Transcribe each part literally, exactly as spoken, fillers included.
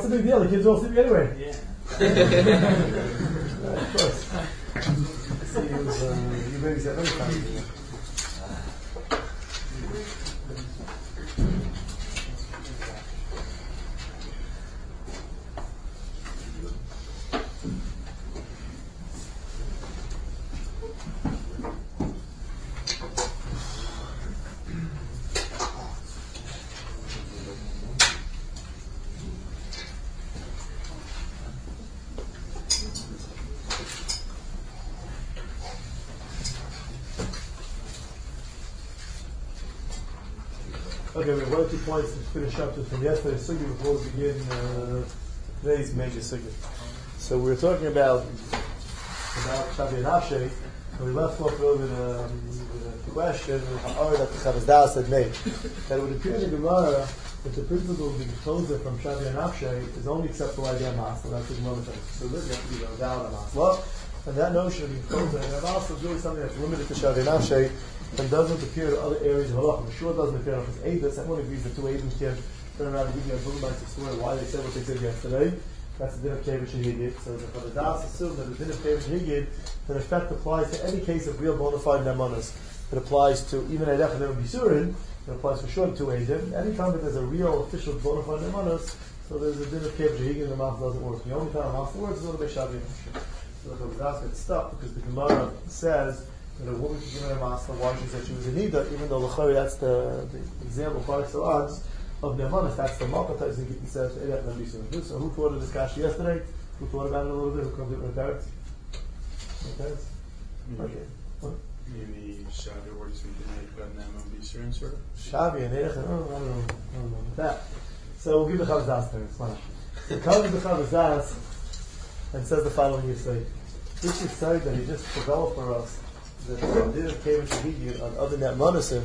what's the big deal? The kids are all sleeping anyway. Yeah. Right, of course. See, he was, uh, you maybe said many times. Okay, we have one or two points to finish up just from yesterday's sugi before we begin uh, today's major sugi. So we were talking about about Shavi and Afshe, and we left off with, um, with a question that the Chavaz Das had made. That it would appear in the Gemara that the principle of the closer from Shavi and Afshe is only acceptable by the Masla. That's the Gemara says. So this has to be the Dal and Masla. And that notion of being closer and Masla is really something that's limited to Shavi and Afshe, and doesn't appear in other areas of halacha. I'm sure it doesn't appear in his Eidos. Everyone agrees that two Eidim can turn around and give you a boom by swear why they said what they said yesterday. That's the din of Kevish and Higid. So the Chavaz Das assumed that the din of Kevish and Higid, that in effect applies to any case of real bona fide nemanos. It applies to even Eidech and Bisurin. It applies for sure to two Eidim. Anytime that there's a real official bona fide nemanos, so there's a din of Kevish and Higid and the mouth doesn't work. The only time the mouth works is when the Shavi and Afshe. So the Chavaz Das gets stuck because the Gemara says that a woman could give her a master why she said she was a nida, even though l'chari that's the, the example par excellence of nemanis. That's the malchata is getting said edat nabisun. So who thought of this kash yesterday? Who thought about it a little bit? Who comes up with parents? Parents? Okay. What? Maybe Shavi or something like that. Nama bisurin sort of. Shavi and Eidech. I don't know. I don't know. I don't know about that. So we'll give the Chavaz Das there. It's fine. So comes the Chavaz Das and says the following: you say, this is said that he just developed for us. The din of Kevish Higid on other netmanasim,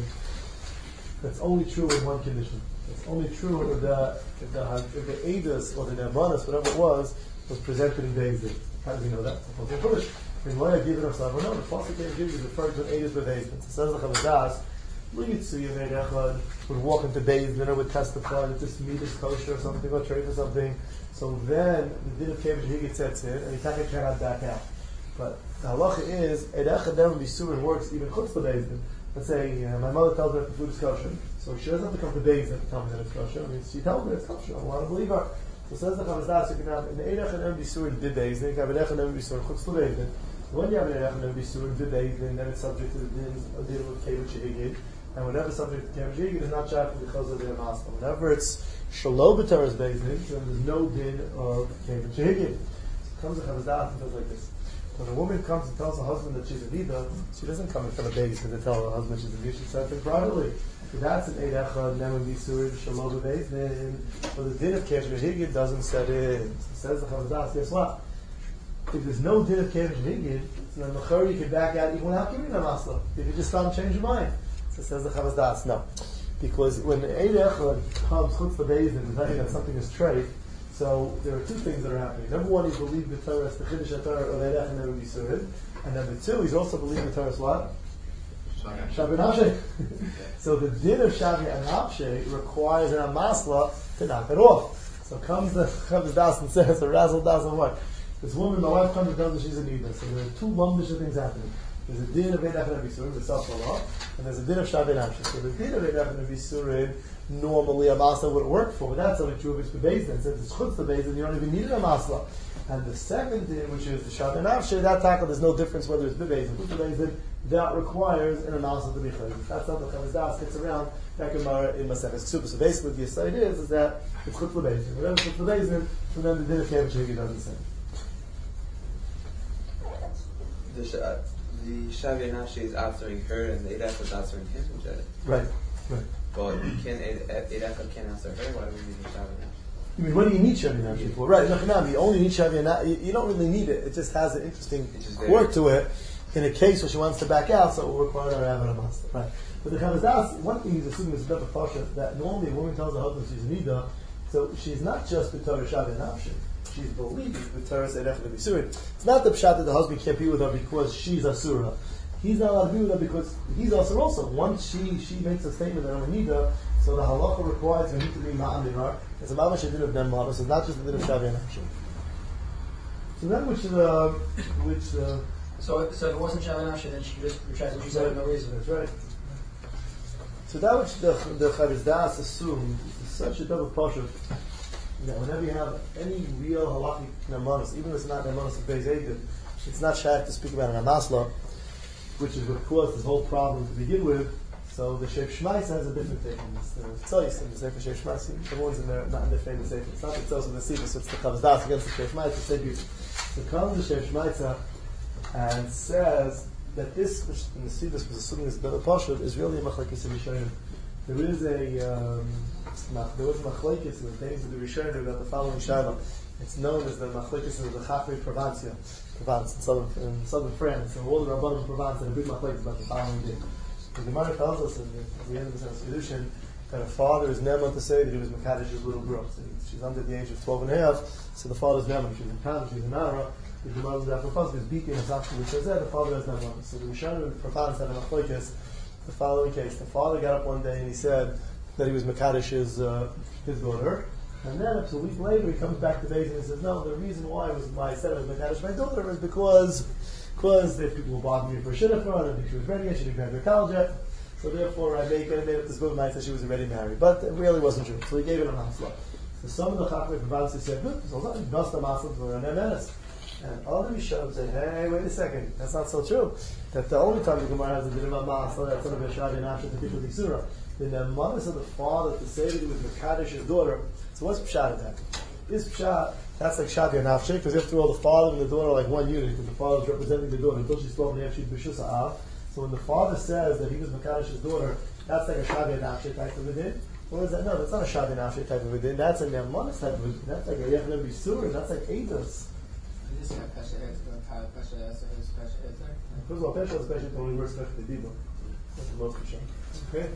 that's only true in one condition. It's only true if the if the if the Eidos or the netmanas, whatever it was, was presented in Beis Din. How do we know that? It's not foolish. I mean, why are given us that? Well, no, the Pasuk Kevish Higid is referring to an Eidos with Beis Din. It says the Chavaz Das, L'Yitzuya Meirechad would walk into Beis Din or would testify that this meat is kosher or something, or trade for something. So then the din of Kevish Higid sets in, and he cannot back out. But the halacha is, Eidech Adem Bisurin works even chutz to Beis Din. Let's say, uh, my mother tells her that the food is kosher. So she doesn't have to come to Beis Din to tell me that it's kosher. I mean, she tells me it's kosher. I want to believe her. So says the Chavaz Das, you can have an Eidech Adem Bisurin bid Beis Din, you can have an Eidech Adem Bisurin chutz to Beis Din. When you have an Eidech Adem Bisurin bid Beis Din, then it's subject to the din of dealing with Kevish Higid. And whatever subject to Kevish Higid is not shafted because of the Master. Whenever it's Shalom B'Torah's Beis Din, then there's no din of Kevish Higid. Comes the Chavaz Das and does like this. When a woman comes and tells her husband that she's a nida, she doesn't come in front of Beis Din to tell her husband she's a nida. She says it privately. So that's an Eidecha Neman Bisurin Shalom Beis Din. But the din of Kevish Higid doesn't set in. So says the Chavaz Das, guess what? If there's no din of Kevish Higid, so then the you can back out even without giving a masla. You can just stop and change your mind. So says the Chavaz Das, no. Because when the Eidecha comes chutz to Beis Din, deciding that something is treif, so there are two things that are happening. Number one, he's believed the Torah as the Chiddush HaTorah of Eidech and Neman Bisurin. And number two, he's also believing the Torah is what? Shavi and Afshe. So the din of Shavi and Afshe requires an Amasla to knock it off. So comes the Chavaz Das and says, the Razzle Das and what? This woman, my wife comes and tells her she's a nida. So there are two lumbish things happening. There's a din of Eidech and Neman Bisurin, the self-law, and there's a din of Shavi and Afshe. So the din of Eidech and Neman Bisurin, normally a masla would work for, but that's only true if it's for Beis Din. Since it's chutz to Beis Din, you don't even need a masla. And the second din, which is the Shavi and Afshe, that tackle, there's no difference whether it's Beis Din or chutz to Beis Din, that requires an masla to be chayv. That's not the Chavaz Das gets around that Gemara in Maseches Ksubos. So basically, the aside is is that it's chutz to Beis Din. Whatever chutz to Beis Din, so then the din of Kevish Higid doesn't say. The uh, the Shavi and Afshe is answering her, and the Eidech is answering him. Right, right. But you can't, Eidech can't answer her. Why do we need Shavi and Afshe? You mean, what do you need Shavi and Afshe for? Right, no, you only need Shavi and Afshe. You don't really need it. It just has an interesting quirk to it. In a case where she wants to back out, so it will require her to have an master. Right. But the Chavaz Das, one thing he's assuming is a bit of a that normally a woman tells her husband she's a nida, so she's not just the Torah Shavi and Afshe. She's believing the Torah Eidech and Bisurin. It's not the pshat that the husband can't be with her because she's asura. He's not allowed to be with her because he's asur also. Once she she makes a statement that I'm a nida, So the halacha requires you need to be ma'am dinar. It's a mamash din of nemanos. So it's not just the din of Shavi and Nafshi. So then, which uh, which uh, so so if it wasn't Shavi and Nafshi, then she just retracted what she said for no reason. That's right. So that which the the Chavis Das assumed is such a double pashut that whenever you have any real halachic nemanos, even if it's not nemanos of Beis Eid, it's not shaykh to speak about an amasla, which is what caused this whole problem to begin with. So the Sheikh Shmais has a different take on this. There's Tzois in the Sefer Sheikh Shmais. The ones in there, not in the famous Sefer. It's not the Tzois in the Sefer, so it's the Chavis Das against the Sheikh Shmais. It's the Sefer. So comes the Sheikh Shmais and says that this, which in the Sefer was assuming this double pashut, is really a machlekes in Rishonim. There is a um, there was a machlekes in the days of the Rishonim about the following shaila. It's known as the machlekes of the Chafrei Provencia, Provence in southern in southern France. And all the Rabbanim in Provence had a big machlekes about the following day. The Gemara tells us in the, at the end of the solution that a father is neman to say that he was Makadish's little girl. So she's under the age of twelve and a half, so the father's neman. She's in Khan, she's in Nara. The Gemara is after first is beating us after which says that the father has neman. So the Rishonim in Provence had a machlekes. The following case: the father got up one day and he said that he was Makadish's uh, his daughter. And then, a week later, he comes back to Beis and says, "No, the reason why was why I said I was Makadish my daughter is because because the people were bothering me for shidduch, I didn't think she was ready yet. She didn't graduate college yet, so therefore I made, I made up this book and said she was already married, but it really wasn't true. So he gave it a masla. So some of the Chachamei Provence said, "Good, so it's not a masla for an menace." And other Rishonim say, "Hey, wait a second, that's not so true. That the only time the Gemara has a din of masla, that's one of the Shavi and Nafshi to people Surah. Then the mothers of the father to say that he was Makadish's daughter. So what's pshat of that? Is pshat that's like Shavi and Nafshi, because after all, the father and the daughter are like one unit, because the father is representing the daughter until she's twelve and a half, she's b'shus ha'av. So when the father says that he was Makadish's daughter, that's like a Shavi and Nafshi type of a din. What is that? No, that's not a Shavi and Nafshi type of a din. That's a Nemanis type of a din. That's like a Yechon B'Sur. That's like Eidos. This is Pesha Pesha Pesha First of all, Pesha is Pesha only works Pesha the Dibur. That's the most Pesha. Okay.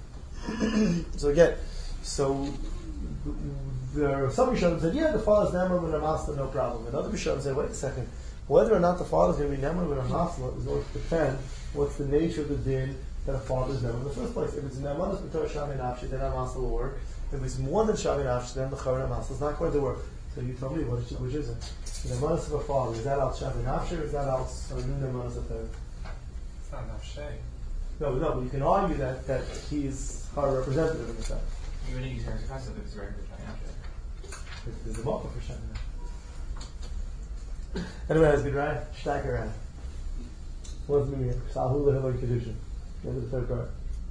So again, so there are some Rishonim said, yeah, the father's Neman with a Masla, no problem. And other Rishonim said, wait a second, whether or not the father's going to be Neman with a Masla is going to depend what's the nature of the din that a father's Neman in the first place. If it's Neman is B'tor Shavi Nafshi, then a Masla will work. If it's more than Shavi Nafshi, then the Chara Masla is not going to work. So you tell me, what is, which is it? The Neman of a father, is that out Shavi Nafshi or is that out Neman as a third? It's not Nafshi. No, no, but you can argue that, that he's our representative in the sense. You would use her as a concept if it's regular Nafshi. There's a mocha for Shavi. Anyway, that's good, right? Shtaker, right? What's the meaning? Sahula Hilary Kedushin. The end of the third part.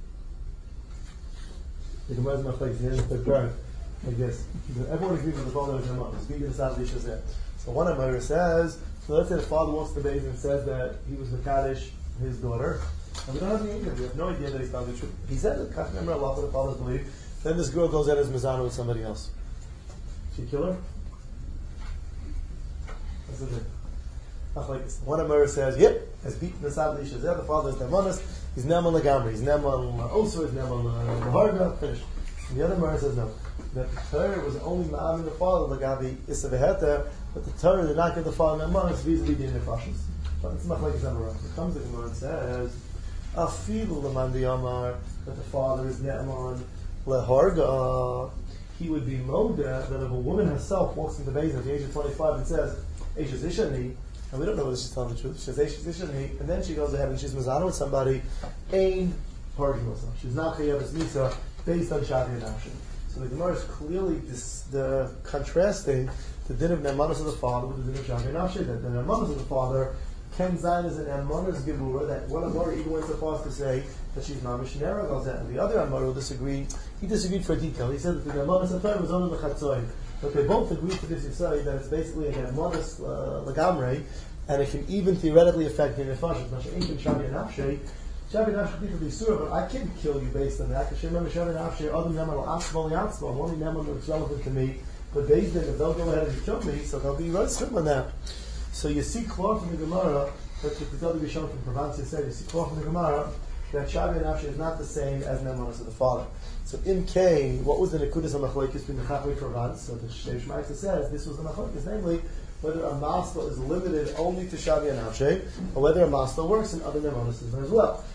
The Gemara is my place, the end of the third part. Like this. Everyone agrees with the father of Shemot. It's vegan Sadish is there. So one Amir says, so let's say the father wants to bathe and says that he was Makadish, his daughter. And we don't have any idea. We have no idea that he's telling the truth. He said that Kach Memra Allah for the father's belief. Then this girl goes out as Mizana with somebody else. She kill her? What's the thing? Not like this. One Amir says, yep, has beaten the Sadli Shazeh, the father is Nemanis, he's Neman Lagamri, he's Neman Osur, he's Neman Laharga, finished. And the other Amir says no. That the Torah was only Ma'am the father, Lagabi Issa Veheta, but the Torah did not give the father Nemanis vis-a-vis the Nefashis. But it's not like it's Amar. It comes to the Gemara and says, Afilu Laman the Amar, that the father is Neman Laharga, he would be Moda, that if a woman herself walks into the Beis at the age of twenty-five and says, Eishes Ishani, and we don't know whether she's telling the truth, she says Eishes Ishani, and then she goes ahead and she's Mazana with somebody, Ain Hargimosa. She's not Chayavis Nisa, based on Shavi and Nafshi. So the Gemara is clearly this, the contrasting the din of Nemanis of the father with the din of Shavi and Nafshi. That the Nemanis of the father, Ken Zayin is an Nemanis Gebura, that one Amar even went so far as to say that she's Mamish Nera goes out. And the other Amar will disagree. He disagreed for a detail. He said that the Nemanis of the father was only the Chatzoy. But they both agreed to this Yisai that it's basically a Nemanis uh, Lagamre, and it can even theoretically affect the Nefashim. But Shavi and Nafshi, Shavi and Nafshi people be sure, but I can't kill you based on that. Because remember, Shavi and Nafshi, other Neman will Atzma Yatzma. I'm only Neman that's relevant to me. But based on if they'll go ahead and kill me, so they'll be right strict on that. So you see clear from the Gemara, that's what the other Rishon from Provence said, you see clear from the Gemara, that Shavi and Nafshi is not the same as Nemanis of the father. So in Cain, what was the Nekudas HaMachlokes between the Chachmei Provence? So the Sheikh Shmaita says this was the Machlokes, namely whether a Masla is limited only to Shavi and Nafshi, or whether a Masla works in other Nemanis as well.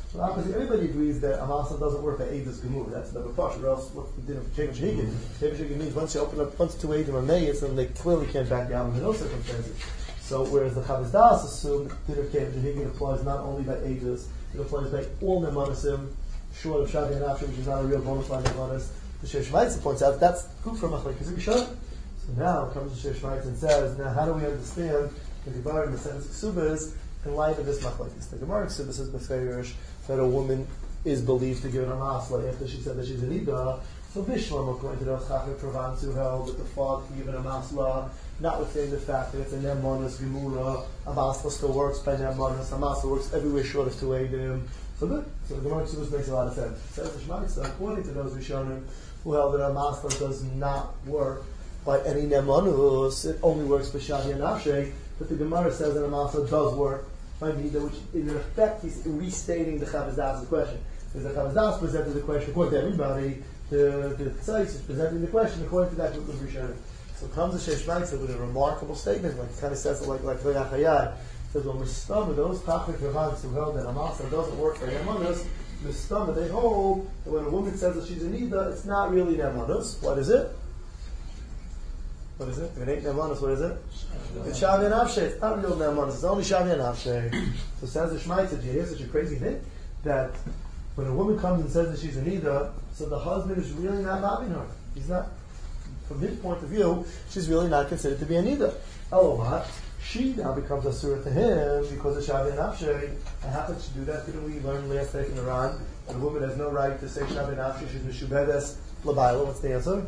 So obviously everybody agrees that Amasa doesn't work by Eidos Gemur. That's the Bapash, or else what we did of Shemesh Higin. Shemesh Higin means once you open up, once two Eidim are made, then they clearly can't back down under no circumstances. So whereas the Chavis Das assume that the Shemesh Higin applies not only by Eidos, it applies by all Nemanesim, short of Shavi and Afshe, which is not a real bona fide Nemanes. The Sheish Maitza points out that's good for Machlekes Rishon. So now comes the Sheish Maitza and says, now how do we understand the Gemara in the sentence Ksubas in light of this Machlekes? The Gemara Ksubas says Beferish that a woman is believed to give an Amasla after she said that she's an Ida. So Bishlam, according to the Chachar Provanz, who held that the father can give an Amasla, notwithstanding the fact that it's a Nemonis Gemura, Amasla still works by Nemonis, Amasla works everywhere short of two Eidim. So good. So the Gemara Ksubas makes a lot of sense. It says the Shemaitza, according to those Rishonim, who held that Amasla does not work by any Nemonus, it only works by Shavi and Afshe, but the Gemara says that Amasla does work by Nida, which in effect he's restating the Chavis Das' question. Because the Chavis Das presented the question according to everybody, the the Tzais is presenting the question according to that group of Rishonim. So comes the Sheish Maitza with a remarkable statement, like it kind of says it like like Vayachayai. Says when Mistama, those Chachar Provanz who held that Amasla doesn't work for Nemanus, Mistama, they hold that when a woman says that she's a Nida, it's not really Nemanus. What is it? What is it? If it ain't Nemanus, what is it? It's Shavi and Afshe. It's not real Nemanus. It's only Shavi and Afshe. So says the Shemaitza, do you hear such a crazy thing? That when a woman comes and says that she's a Nida, so the husband is really not loving her. He's not, from his point of view, she's really not considered to be a Nida. Oh, what? She now becomes a surah to him because of Shavi and Afshe. And how could she do that? Didn't we learn last night in Iran that a woman has no right to say Shavi and Afshe? She's Meshubedes Labaila. What's the answer?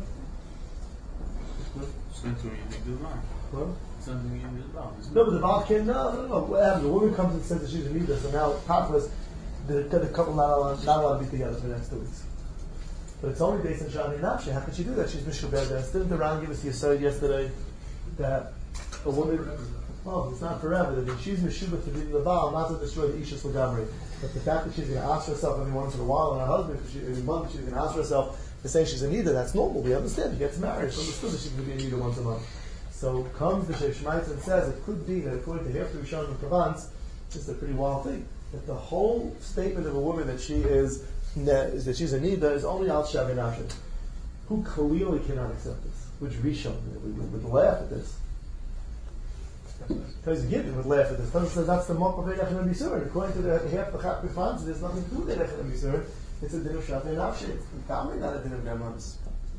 It's not doing anything to the Baal. What? It's not doing anything to the Baal. No, but the Baal can't. No, no, no. What happens? The woman comes and says that she's a Nida, so now topless, the, the couple not allowed, not allowed to be together for the next two weeks. But it's only based on Shavi and Afshe. How could she do that? She's Meshubedes. Didn't the Ran give us the aside yesterday that a woman? Well, it's not forever. That she's Meshubah to be the Baal, not to destroy the Ishus Lagamri. But the fact that she's going to ask herself every once in a while, and her husband, because she, every month she's going to ask herself to say she's a Nida, that's normal. We understand. He gets married. It's understood that she's going to be a Nida once a month. So comes the Sheish Maitza and says it could be that according to Hefter Rishon and Provence, it's a pretty wild thing. That the whole statement of a woman that she is, is that she's a Nida is only Al Shavi and Afshe. Who clearly cannot accept this? Which Rishon would, would laugh at this? Because Gideon would laugh at this. Because says that's the mock of Erechem and Bisurin. According to the half the Chak B'Fanz, there's nothing to do with Erechem and Bisurin. It's a din of Shavi and Afshe. It's probably not a din of Nemanis.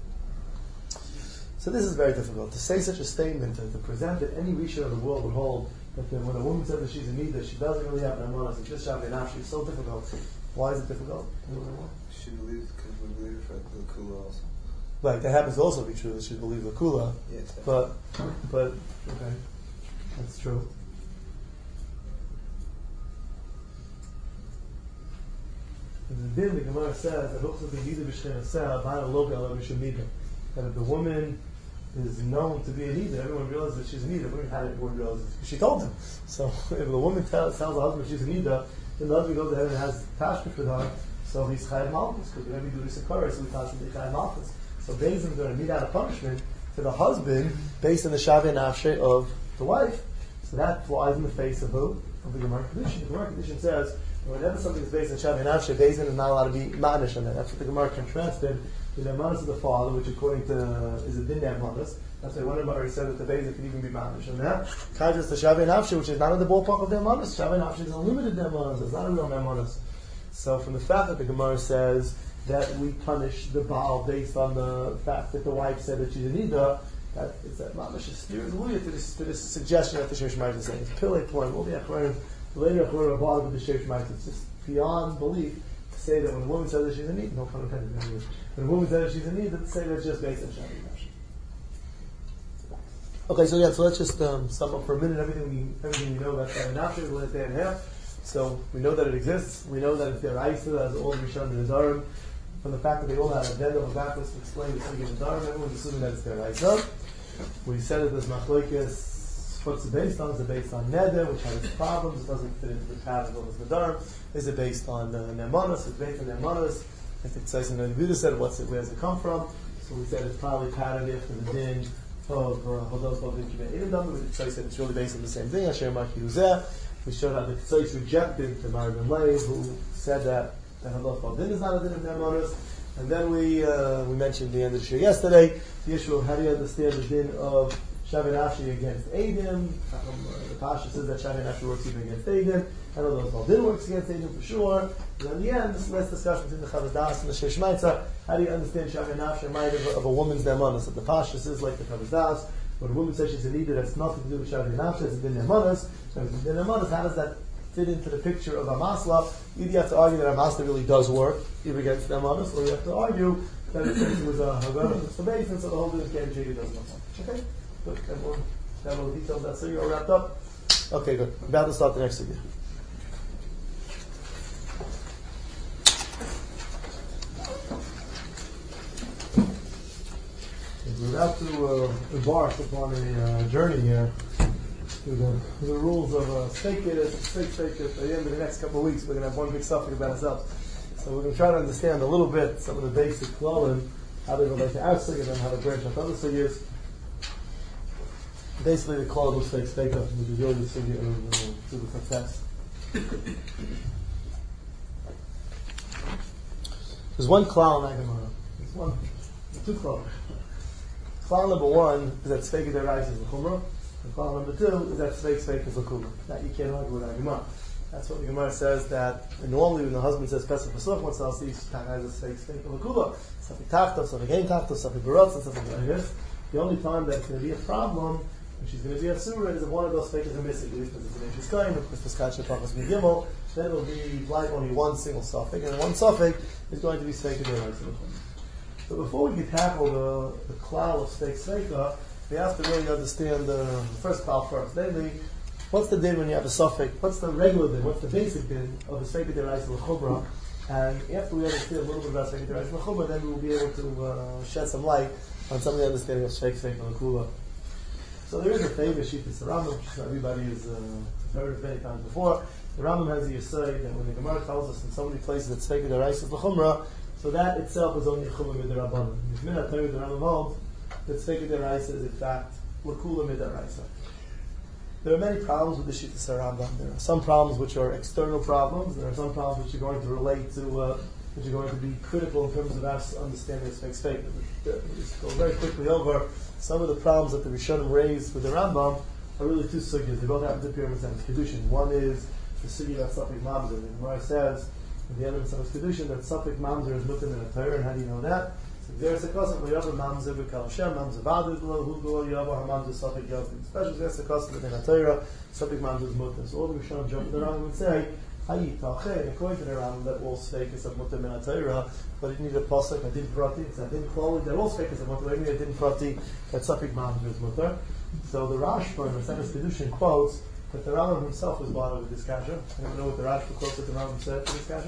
So this is very difficult. To say such a statement, and to present that any Rishon of the world would hold that when a woman says that she's a Nida, she doesn't really have Nemanis, it's just Shavi and Afshe. It's so difficult. Why is it difficult? She believes because we believe for the Kula also. Right, that happens to also be true that she believes the Kula. Yes. But, but, okay. That's true. And then the Gemara says that that if the woman is known to be a Nida, everyone realizes that she's a Nida. Everyone had it, everyone realizes because she told him. So if the woman tells, tells the husband she's a Nida, then the husband goes ahead and has tashkuf with her. So he's chayav malchus because whenever you do this occurs, so he tells him to chayav malchus. So Beis is going to mete out a punishment to the husband based on the Shavi and Afshe of the wife. So that flies in the face of who? Of the Gemara Kedushin. The Gemara Kedushin says whenever something is based on Shavi and Afshe, Beis is not allowed to be ma'anish on that. That's what the Gemara contrasted with the Nemanis of the father, which according to is a din Nemanis. That's why one of them already said that the Beis can even be ma'anish on that. Contrast to Shavi and Afshe, which is not in the ballpark of Nemanis. Shavi and Afshe is a limited Nemanis. It's not a real Nemanis. So from the fact that the Gemara says that we punish the Baal based on the fact that the wife said that she's a Nida, that it's that mamash steers away to this to this suggestion that the Sheish Maitza is saying. It's pillay point. We'll be achronim later achronim about with the Sheish Maitza. It's just beyond belief to say that when a woman says that she's a Nida, no pun intended. When a woman says that she's a Nida, to say that's just based on Shavi and Afshe. Okay, so yeah, so let's just um, sum up for a minute everything we everything we know about Shavi and Afshe. We'll let that in half. So we know that it exists. We know that it's their Isa as all the Rishon and the Dharam. From the fact that they all had a dead of backwards to explain the Sugya and Dharam, everyone's assuming that it's their Isa. We said that this machlokes, what's it based on? Is it based on Neder, which has its problems? It doesn't fit into the pattern of the Dharam. Is it based on uh, Nemanis? It's based on Nemanis. I think Tzaisin and Buddha said, what's it, where does it come from? So we said it's probably patterned after the din of Hodot Bavim Kibet Edom, but Tzaisin said it's really based on the same thing. Asher Maki Huzeh. We showed how the Tzais rejected the Marvin Leib, who said that the halach of din is not a din of nemanis, and then we uh, we mentioned the end of the shir yesterday, the issue of how do you understand the din of Shavi Nafshi against Eidim. Um, the Pasha says that Shavi Nafshi works even against Eidim. I know those all din works against Eidim for sure. And in the end, this last discussion between the Chavaz Das and the Sheish Maitza, how do you understand Shavi Nafshi in mind of, of a woman's nemanis? That the Pasha says like the Chavaz Das, when a woman says she's an Eidim, that's nothing to do with Shavi Nafshi, it's a din nemanis. So if it's a din nemanis, how does that fit into the picture of Amasla? Either you have to argue that Amasla really does work, either against nemanis, or you have to argue that it was a Hagara, it's the basin, so the whole thing is getting jaded doesn't work. Okay? Good. And we'll have all the details of that. So you're all wrapped up? Okay, good. We're about to start the next video. We're about to uh, embark upon a uh, journey here through the, through the rules of uh, steak it, steak, steak it. At the end of the next couple of weeks, we're going to have one big suffix about ourselves. So we're going to try to understand a little bit some of the basic klolim, how they relate to our sigurd and how they branch out other sigurds. Basically, the call of steak steak up, which is really the sigurd of uh, the success. There's one klal in Agamara. There's one, there's two klal. Klal number one is that steak of their rice is l'chumrah. And klal number two is that steak steak is l'kula. That you can't argue with Agamara. That's what the Gemara says that normally when the husband says Pesach Pesach, once I'll see has a steak steak of l'kula. Something tachta, something gain tachta, something barotz, and something like this. The only time that it's going to be a problem, and she's going to be a surah, is if one of those fakers are missing, because it's an interest going, if Christmas Kasha Pachas Gimel, then it will be like only one single suffix, and one suffix is going to be Sveika Derai. So before we can tackle the, the cloud of Steak Sveika, we have to really understand the, the first cloud first. Namely, what's the din when you have a suffix? What's the regular din? What's the basic din of a Sveika Derai L'chubra? And after we understand a little bit about Sveika Derai L'chubra, then we will be able to uh, shed some light on some of the understanding of Sheikh Sveika L'kula. So there is a famous sheet, it's the Rambam, which everybody has uh, heard of many times before. The Rambam has the Yisai that when the Gemara tells us in so many places that Sveika Derais is l'chumra, so that itself is only chumra midrabanan. If Minat Torah the Rambam holds that Sveika Derais is in fact l'kula midaraisa. There are many problems with the sheet of Rambam. There are some problems which are external problems. There are some problems which are going to relate to, uh, which are going to be critical in terms of our understanding of Sveika. Just go very quickly over some of the problems that the Rishonim raised with the Rambam are really two sugyas. They both happen to appear in the Kedushin. One is the sugya of Safik Mamzer. The Gemara says at the end of the Kedushin that Safik Mamzer is mutim in a Torah, and how do you know that? So there's a custom for Yavar Mamzer v'Kal Hashem Mamzer Vadu Glo Hu Glo Yavar Mamzer Safik Yavar. Especially there's a custom in a Torah Safik Mamzer is mutim. So all the Rishonim jump to the Rambam and say, Hayi Talche. According to the Rambam, that all Sfeikas of mutim in a Torah, but it needs a pasuk. I didn't prati. It's I didn't call it. They're all Sfeikas of mutim. I didn't prati. That Safik Mamzer is mutter. So the Rashba in the Sefer Kedushin quotes that the Rambam himself was bothered with this kasha. I don't know what the Rashba quotes that the Rambam said for this kasha.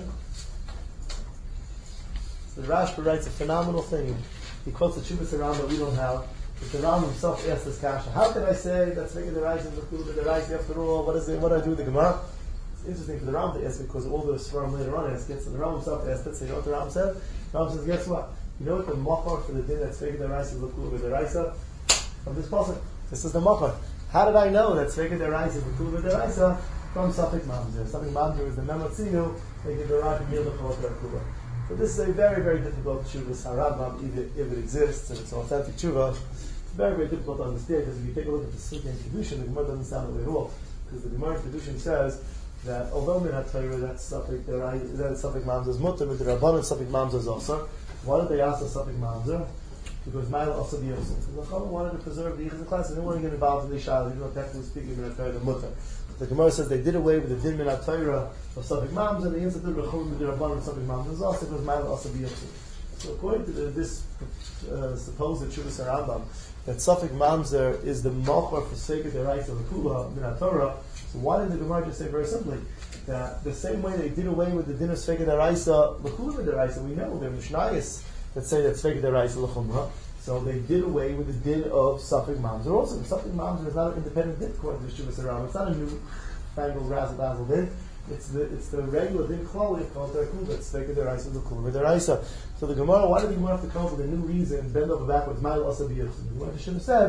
So the Rashba writes a phenomenal thing. He quotes a Chubas Rambam that we don't have. But the Rambam himself asked this kasha. How can I say that's making the rise and the the rise after all? What is it? What do I do with the Gemara? It's interesting for the Rambam to ask because all the Svarim later on ask it. So the Rambam himself asked it. So you know what the Rambam said? The Rambam says, guess what? You know what the machar for the din that's making the rise and the rise from this pasuk? This is the machar. How did I know that Sveika Deraisa v'Kula Deraisa from Safik Mamzer? Safik Mamzer is the Mematzinu, they can derive from Yilda Chol Kula. So this is a very, very difficult tshuva, Sarabam, if it exists, and it's an authentic tshuva. It's very, very difficult to understand, because if you take a look at the Sugya in Kedushin, the Gemara doesn't sound that way at all. Because the Gemara in Kedushin says that although Min HaTorah, that's Safik Deraisa, that Safik Mamzer is Mutter, but the Rabbanan Safik Mamzer is also. Why did they ask the Safik Mamzer? Because Maila also the Yosef. The Chachamim wanted to preserve the Yichus of class. They didn't want to get involved in the Shah. Even though technically speaking, Min HaTorah the Mutter. The Gemara says they did away with the Din Min HaTorah of Safik Mamzer, and the answer to the Chachamim the Rabbanan Safik Mamzer is also because Maila also the Yosef. So according to the, this uh, supposed Chuvas Rambam, that Safik Mamzer is the Machar for Sveika Deraisa of the Kula Min HaTorah. So why did the Gemara just say very simply that the same way they did away with the Din of Sveika Deraisa, the Kula Deraisa, we know they're Mishnayos that say that Sveika Deraisa l'chumra. So they did away with the din of Safik Mamzer. Also, Safik Mamzer is not an independent din according to Shuvas Rambam. It's not a new fangled razzle dazzle din. It's the it's the regular din klali called Terkul that Sveika Deraisa l'chumra Deraisa. So the Gemara, why did the Gemara have to come up with a new reason, bend over backwards? Ma'il also be. The Gemara should have said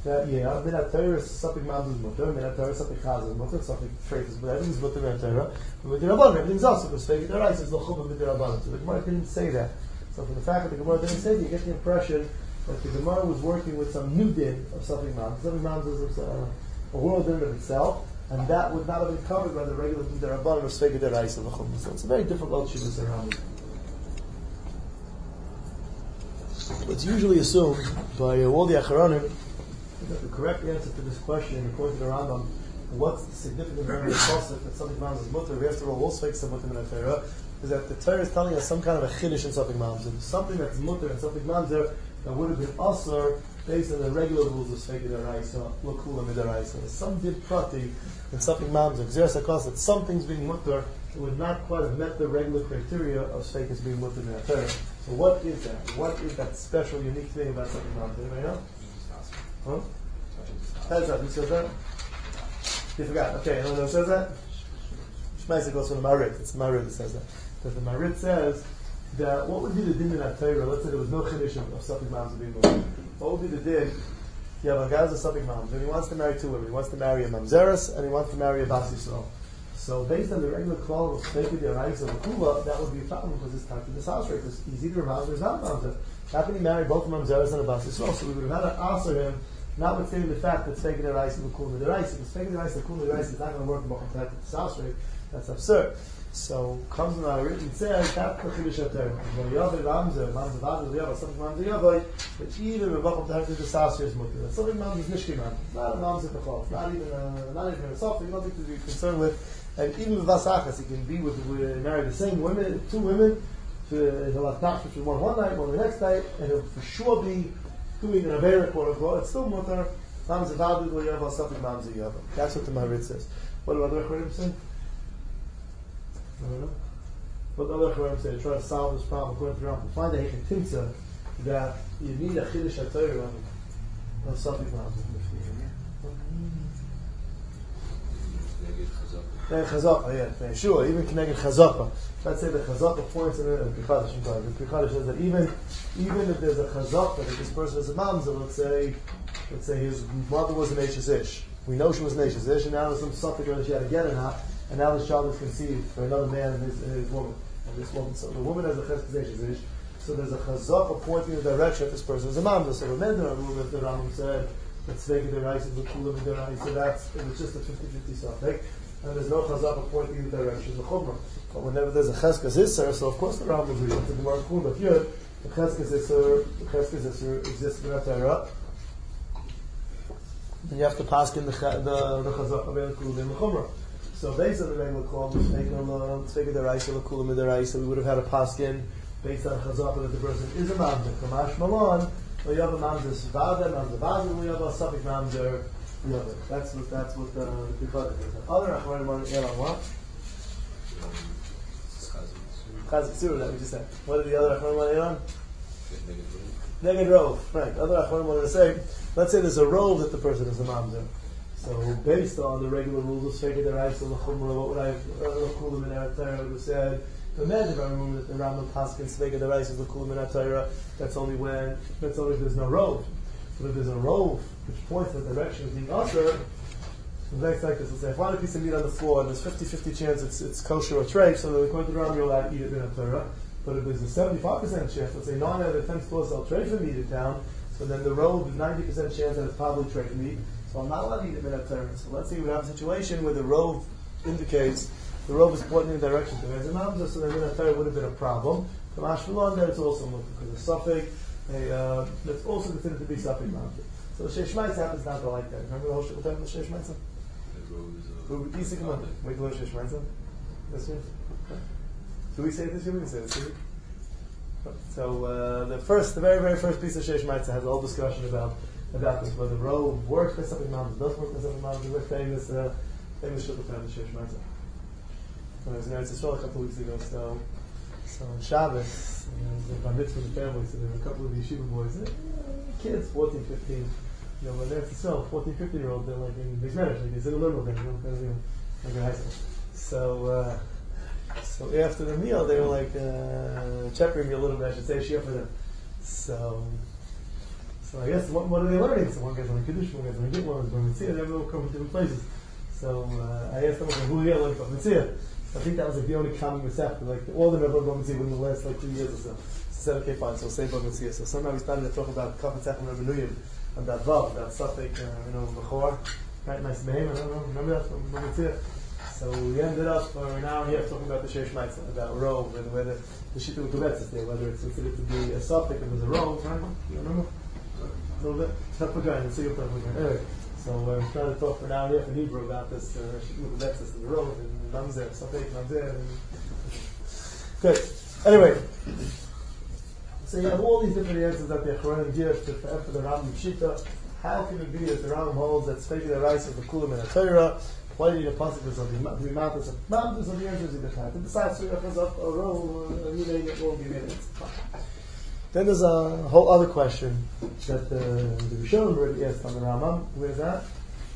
That, yeah, Minat Torah is something Mamzu is mutter, Minat Torah is something Chaz is mutter, something Treif is mutter, everything's mutter Minat Torah, but with the Rabban, everything's also, because Fegi Derais is L'chubah with the Rabban. So the Gemara didn't say that. So from the fact that the Gemara didn't say that, you get the impression that the Gemara was working with some new din of something Mamzu. Something Mamzu is a, a world din of itself, and that would not have been covered by the regular din of Rabban or Fegi Derais of L'chubah. So it's a very difficult Shivus around it. It's usually assumed by uh, all the Acharonim that the correct answer to this question, according to the Rambam, what's the significant memory of Pasuk that something Mamz is mutter, we after all all speak some mutter in the Torah, is that the Torah is telling us some kind of a chiddush in something Mamz. Something that's mutter and something Mamzer that would have been asur based on the regular rules of Sveki Daraisa, L'kula Midaraisa. There's some did prati in something Mamzer. Xeris HaKos, that something's being mutter, it would not quite have met the regular criteria of Sveki being mutter in the Torah. So what is that? What is that special, unique thing about something Mamzer? Anybody know? Huh? Who says that? Who says that? You forgot. Okay, anyone who says that? Shmaisa goes from the Marit. It's the Marit that says that. Because the Marit says that what would be the din in that Torah? Let's say there was no chiddush of something Mamzer being moved. What would be the din? You have a guy who's a something Mamzer, and he wants to marry two women. He wants to marry a Mamzeres, and he wants to marry a Bas Yisrael. So based on the regular quality of Sveki Daraisa of the Kula, that would be a problem because it's time to this house rate. Because he's either a Mamzer or he's not a Mamzer. How can he marry both a Mamzeres and a Bas Yisrael? So we would have had to answer him, notwithstanding the fact that Sveki Daraisa and Kula Daraisa, because Sveki Daraisa and Kula Daraisa is not going to work in Bacham Tahat to this house rate. That's absurd. So comes in our written says that's the Chiddush HaTorah. When Yavai Mamzer, Mamzer Vazir, Yavai, something Mamzer Yavai, that even when Bacham Tahat to this house rate is mutter. That's something Mamzer is Nishki Mamzer. It's not a Mamzer Bechol. It's not even a, not even a something, nothing to be concerned with. And even with Vasachas, he can be with, with marry the same women, two women, to, he'll have not for one one night, one the next night, and he'll for sure be doing an Avera, quote unquote. It's still mutter. Mamzer Vazir, Yavai, something Mamzer Yavai. That's what the Marit says. What do other Acharonim say? I don't know. What the other Acharonim say? Try to solve this problem according to Rambam. Find a Hechetimtza that you need a Chiddush HaTorah of something Mamzer. Chazaka, yeah, sure. Even connected Chazaka. Let's say the Chazaka points in the Pichadash. The Pichadash says that even even if there's a Chazaka that this person is a mamzer, let's say, let's say his mother was an Eishes Ish. We know she was an Eishes Ish, and now there's some suffix whether she had a get or not, and now this child is conceived for another man and his, and his woman, and this woman. So the woman has a Chesed Eishes Ish. So there's a Chazaka pointing in the direction that this person is a mamzer. So the Mender rule that the Rambam said that Sveki Daraisa is the Kula Midaraisa. So that's it was just a fifty-fifty suffix. And there's no chazaka pointing in the direction of the chumrah. But whenever there's a cheskes isser, so of course the Rambam agrees with the Gemara Kun, but here the cheskes isser, the cheskes isser exists in that Torah. Then you have to pass in the the the chazaka be'al in the chumrah. So based on the regular call, we take on the tzvega deraisa, the kula mideraisa, we would have had a paskin based on chazaka that the person is a mamzer. Kamash malon, we have a mamzer svada, mamzer vazir, we have a suffix mamzer. Yeah, that's what that's what the the Pichadash is. Other Acharonim want to add on what? Chaz B'Sura that we just said. What did the other Acharonim want to add on? Neged Rov. Right. Other Acharonim wanted to say, let's say there's a rov that the person is a mamzer. So based on the regular rules of Sveki Daraisa, L'chumra, what would I L'kula Min HaTorah would have said? The med if I remember that the Rambam Paskin Sveki Daraisa L'kula Min HaTorah. That's only when that's only if there's no rov. But if there's a rov which points in the direction of being usher, the next like this, let's say, I find a piece of meat on the floor and there's fifty-fifty chance it's, it's kosher or treif, so according to the Rambam you're allowed to eat it in a Torah. But if there's a seventy-five percent chance, let's say nine out of the ten stores sell treif and meat it down, so then the rov is ninety percent chance that it's probably treif meat, so I'm not allowed to eat it in a Torah. So let's say we have a situation where the rov indicates the rov is pointing in the direction to there's a mamzer, so then in a Torah would have been a problem. From Ashkelon, then it's also moved because the suffix A, uh, that's also considered to be something mounted. So the Sheish Maitza happens not to like that. Remember the whole shit with the Sheish Maitza? Easy, come on. Wait till the Sheish Maitza. This year? Do we say it this year? We can say it this year. So uh, the first, the very, very first piece of Sheish Maitza has a whole discussion about about this, whether the robe works by something mounted, does work by something mounted. We're famous, uh, famous shul family Sheish Maitza. I was in Eretz Yisrael a couple of weeks ago, so so on Shabbos, you know, the bar mitzvah of the family, so there were a couple of yeshiva boys, eh, kids, fourteen, fifteen, you know, when they're at the fourteen, fifteen year old, they're like in big marriage, like they're in a liberal thing, you know, kind of, you know, like in high school. So, uh, so after the meal, they were like, uh, checkering me a little bit, I should say, share for them. So, So I guess what, what are they learning? So one guy's learning Kiddush, one guy's learning Gittin, one guy's learning Mitzvah. They all come from different places. So uh, I asked them, who are you learning from Mitzvah? I think that was like the only common receptor. Like all the Rebbe Bar Mitzvah within the last like two years or so. So I said, okay, fine. So say Bar Mitzvah. So somehow we started to talk about Kaf Tzach and Rebbe Nuyim and that Vav, that Safek, uh, you know, Bechor, right? Nice name. I don't know. Remember that from Bar Mitzvah? So we ended up for an hour and a half talking about the Sheish Maitzah, about Rove and whether the Shita with the Betz is there, whether it's considered to be a Safek if there's a Rove, right? You remember? A little bit. Tough again. Let's see what tough again. Anyway. So uh, we're trying to talk for an hour and a half in Hebrew about this uh, with the Nexus and the road and Mamzer, Safek, Mamzer. And... Good. Anyway, so you have all these different answers that the Achronim give to, for the Rambam Shita. How can it be that the Rambam holds that Sfeki the rice of the Kulam and the Torah? Why do you need a pasuk of the Matas of Matas of the answers in the time? And besides, so you have a row, you name it, won't be minutes. Then there's a whole other question that the, the Rishonim already asked on the Rambam. Where's that?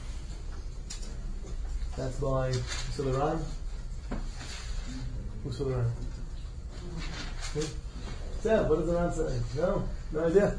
That's by Suleran. Who's Suleran? Sam, what does the Ran say? No, no idea.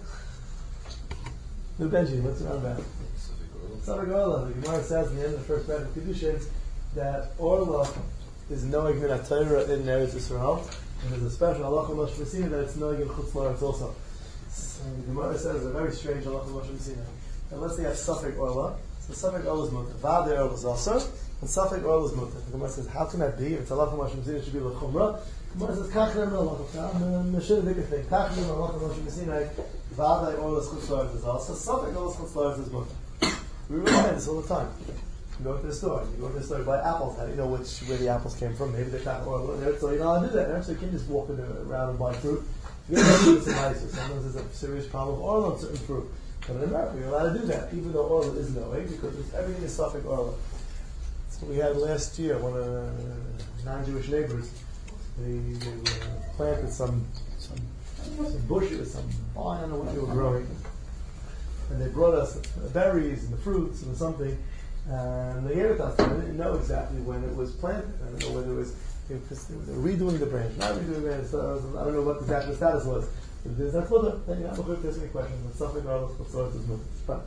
No Benji, what's the Ran about? Safek Orla. The Gemara says in the end of the first bed of Kiddushin that Orla is knowing min Torah in Eretz Yisrael. And there's a special halacha Moshe Messina that it's knowing in Chutz La'aretz also. So the Gemara says a very strange halacha Moshe Messina. Now let's say you have Safek Orla. So Safek Orla is mutter. Vade Orla is also. And Safek Orla is mutter. The Gemara says, how can that be? If it's halacha Moshe Messina, it should be l'chumra. The Gemara says, kach nem halacha. I'm a shit bigger thing. Kach nem halacha Moshe Messina. Vade Orla is Chutz La'aretz is also. Safek Orla is Chutz La'aretz is mutter. We remind this all the time. You go to the store. You go to the store to buy apples. How do you know which where the apples came from? Maybe they're kind of oil in there, so you're not allowed to do that. So you can't just walk around and buy fruit. You don't do this in nicer. Sometimes there's a serious problem of oil on certain fruit. But in America, you're allowed to do that, even though oil is no way, because it's, everything is Safek oil. That's what we had last year. One of the non-Jewish neighbors, they, they uh, planted some some some bushes, some oh, I don't know what they were growing, and they brought us the berries and the fruits and something. And they gave it to us. I didn't know exactly when it was planted. I don't know whether it was, it was they were redoing the branch, not redoing the branch. So I don't know what exactly the status was. If there's that further, then you have a there's any questions. But something else, so it's moving.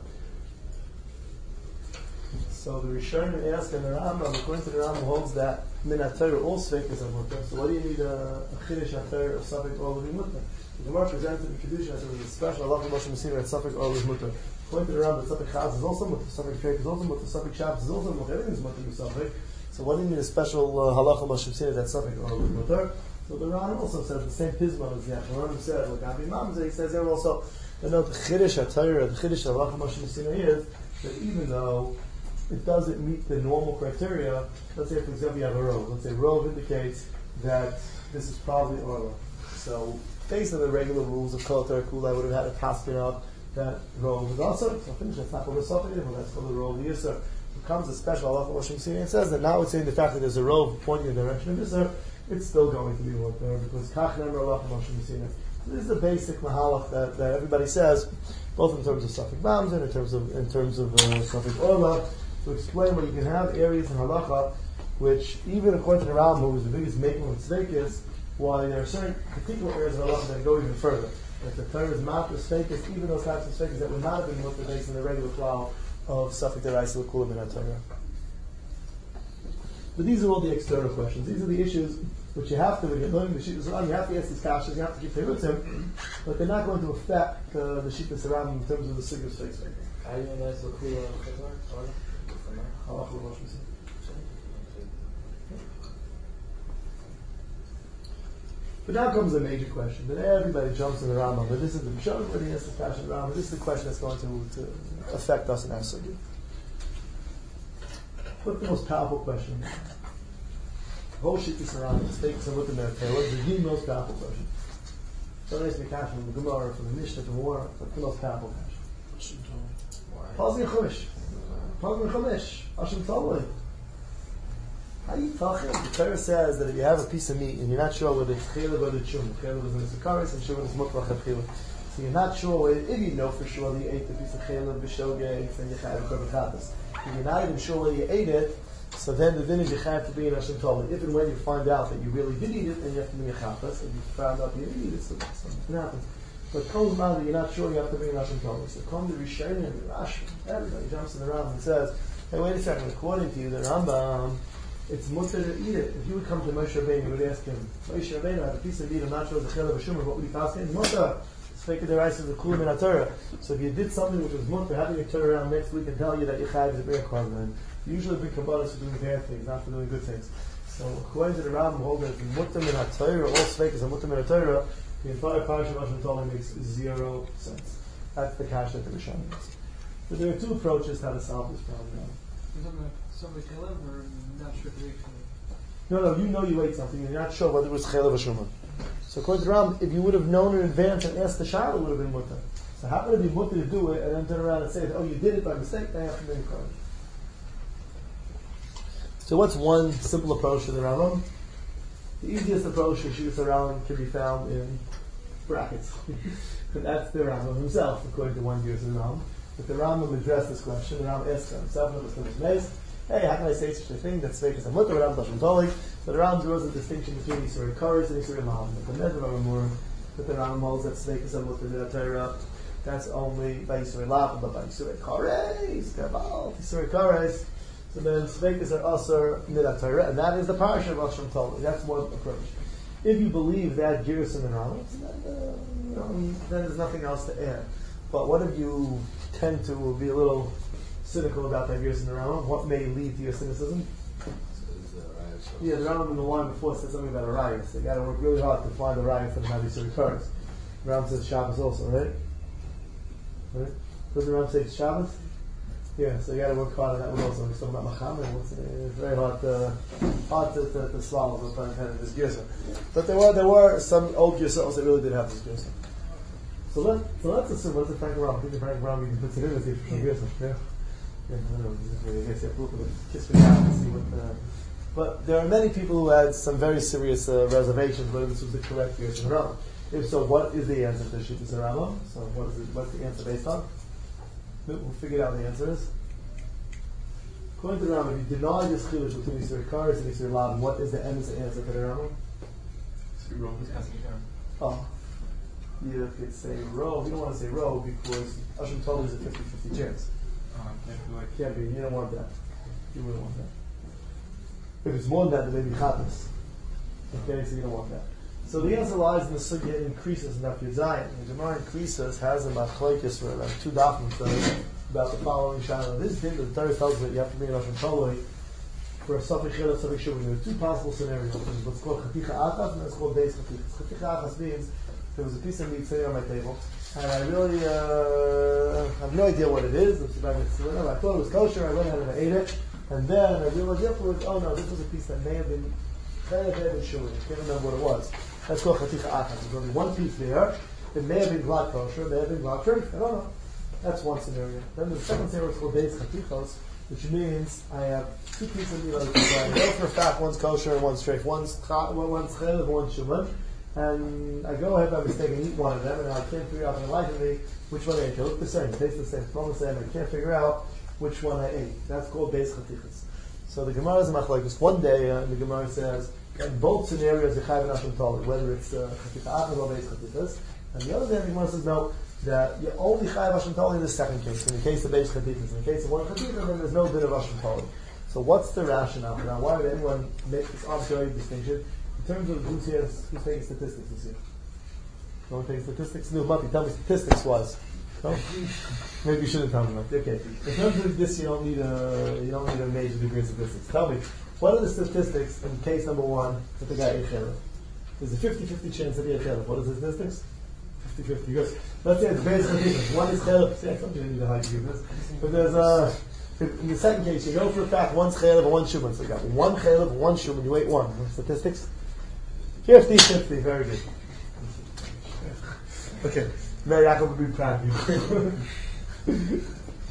So the Rishonim ask, and the Rambam, according to the Rambam, holds that min HaTorah all Sfek is a mutter. So what do you need a, a Chiddush HaTorah of Safek all of the mutter? The Gemara presented in Kedusha as a special halacha Moshe Messina that Safek all is mutter. Pointed around that Safek Chaz is also mutter, Safek Treif is also mutter, Safek Shabbos is also mutter, everything is mutter with Safek. So what do you mean a special uh, halacha Moshe Messina that Safek all is mutter? So the Ran also says the same Pisma as the Achronim said, like Avi Mamzer, he says there also, you know, the Chiddush HaTorah, the Chiddush halacha Moshe Messina is that even though it doesn't meet the normal criteria, let's say for example you have a rove, let's say rove indicates that this is probably Orla. So based on the regular rules of Kol Torah Kula, I would have had a tasking up that rove is also, so finish, that's not called a Safek, well that's called the rove of Yisr. It comes a special halacha Moshe Messina and says that now it's saying the fact that there's a rove pointing in the direction of Yisr, it's still going to be worked there because Kach Nemer halacha Moshe Messina. This is the basic mahalach that, that everybody says, both in terms of Safek Mamzer and in terms of in terms of uh, Safek Orla, to explain where you can have areas in halacha which, even according to the Rambam, who was the biggest making of tzveikis, why there are certain particular areas of halacha that go even further. Like the Torah is mafra tzveikis, even those types of tzveikis that would not have been mutter based on the regular klal of Safek Deraisa L'Kula Min HaTorah. But these are all the external questions. These are the issues which you have to, when you're learning the Shittas Rambam, you have to ask these questions, you have to keep their roots in, but they're not going to affect uh, the Shittas Rambam in terms of the Sigurd Tzveik Tzveik. How do you know that's L'Kula Min But now comes a major question that everybody jumps in the Rambam, but this is the Mishnah where he asks the question of the Rambam. This is the question that's going to, to affect us in our sugya. What's the most powerful question? The whole shit is around the stakes and what the Meretah. What is the most powerful question? Don't ask me question from the Gemara, from the Mishnah, from the War. What's the most powerful question? Pazin Chumash. Pazin Chumash. Hashem Toloi. How do you talk? The Torah says that if you have a piece of meat and you're not sure whether it's chayla or it's shum, chayla is in the sakaris and shum is mutlach of chayla. So you're not sure whether, if you know for sure that you ate the piece of chayla, b'shogeg, then you chayav to b'chatas. If you're not even sure whether you ate it, so then the din is you chayav to be in Hashem Toloi. If and when you find out that you really did eat it, then you have to be a chatas. If you found out you didn't eat it, so something happens. But Kol Zman, you're not sure, you have to bring an Hashem Tov. So come to Rishonim and Rashi, everybody jumps in the Rambam and says, hey, wait a second, according to you, the Rambam, it's mutter to eat it. If you would come to Moshe Rabbeinu, you would ask him, Moshe Rabbeinu, I have a piece of meat, I'm not sure it's a chel of a shumer, what would he pass in? Mutter. It's fake the rice of the kulim in a Torah. So if you did something which was mutter, how do you turn around next week and tell you that you have to bring a korban? You usually bring kabbalas for doing bad things, not for doing good things. So according to the Rambam, hold that mutter min ha-Torah, all sveikas are mutter min ha-Torah, the entire parasha of Hashem Tov makes zero sense. That's the kasha that the Rishonim makes. But there are two approaches to how to solve this problem now. Somebody kill him or not sure if they No, no, you know you ate something, and you're not sure whether it was chaylev or shumah. So according to Ram, if you would have known in advance and asked the shayla, it would have been mutter. So how could it be mutter to do it and then turn around and say, oh, you did it by mistake, then you have to make a card. So what's one simple approach to the Rambam? The easiest approach to Shivas Rambam can be found in brackets. And that's the Rambam himself, according to one year's Rambam. If the Rambam addressed this question, the Rambam asked himself, and it was amazed, hey, how can I say such a thing? That's fake as a mutter, Rambam doesn't totally. So the Rambam draws a distinction between Yisrael Kares and Yisrael Lam. But the Medvar Amur, that the Rambam holds that fake as a mutter, the Torah, that's only by Yisrael Lam, but by Yisrael Kares, Kabal, Yisrael Kares. So then Sveikas are also Midat Torah, and that is the parasha of Hashem Tov. That's one approach. If you believe that Girus in the Rambam, then, uh, you know, then there's nothing else to add. But what if you tend to be a little cynical about that Girus in the Rambam? What may lead to your cynicism? Yeah, the Rambam in the line before said something about a riot. So you got to work really hard to find the riot for the Navi Surikars. The Rambam says Shabbos also, right? Right? Doesn't the Rambam say Shabbos? Yeah, so you got to work hard on that one also. We're talking about Muhammad. It's very hard to hard to, to, to swallow. So kind of this girsa. But there were there were some old girsa that really did have this girsa. So let so let's assume what's the Frank Ram? I think the Frank Ram you can put it in and see if it's girsa. Yeah, yeah. I don't know. I guess you have to look at it, kiss me down and see what. Uh, but there are many people who had some very serious uh, reservations whether this was the correct girsa Ram. If so, what is the answer to Shittas Rambam? So what is it? What's the answer based on? We'll figure out the answers. According to the Rambam, if you deny this chiluk between Yisrael Kares and Yisrael Lam, what is the answer to the Rambam? Oh, you could say row. You don't want to say row because Hashem told us a fifty-fifty chance. Uh, can't be like Can't be. You don't want that. You wouldn't want that. If it's more than that, then maybe chatas. Okay, so you don't want that. So the answer lies in the sugya increases in Daf Yud Zayin. The Gemara increases has a machlokes for like two dafim about the following shayla. This thing the Torah tells that you have to bring it up in Toloi for a safek chiluk, safek shuvah. There are two possible scenarios. There's what's called chaticha achas and it's called beis chatichas. Chaticha achas means there was a piece of meat sitting on my table and I really uh, have no idea what it is. It's about it's, I thought it was kosher. I went ahead and I ate it, and then I realized afterwards, oh no, this was a piece that may have been may have been shuvah. I can't remember what it was. That's called chaticha achas. There's only one piece there. It may have been glad kosher, it may have been glad treif. I don't know. That's one scenario. Then the second scenario is called beis chatichos, which means I have two pieces of meat on the side. I know for a fact one's kosher and one's treif. One's one's chaylev, one's shuman. And I go ahead by mistake and eat one of them, and I can't figure out in life of me which one I ate. They look the same, taste the same, smell the same. I can't figure out which one I ate. That's called beis chatichos. So the Gemara is a machlokes. One day, uh, the Gemara says, in both scenarios, you chayv Hashem Tov, whether it's chaticha achas or beis chatichos. And the other day, the Gemara says, no, that you only chayv Hashem Tov in the second case. In the case of beis chatichos, in the case of one chaticha, then there's no bit of Hashem Tov. So what's the rationale for that? Why would anyone make this arbitrary distinction in terms of who's here, who's taking statistics this year? No one taking statistics? No, Mati, tell me statistics wise. No? Maybe you shouldn't tell me that. Okay. In terms of this, you don't need a you don't need a major degree in statistics. Tell me, what are the statistics in case number one that the guy ate chaylev? There's a fifty-fifty chance that he ate chaylev. What is the statistics? fifty-fifty. Because let's say it's basically one is chaylev. See, I told you I need a high degree of this. But there's a in the second case, you know for a fact one's chaylev and one shuman. So you got one chaylev and one shuman. You ate one. Statistics. fifty-fifty. Very good. Okay. Mary Yaakov would be proud of you.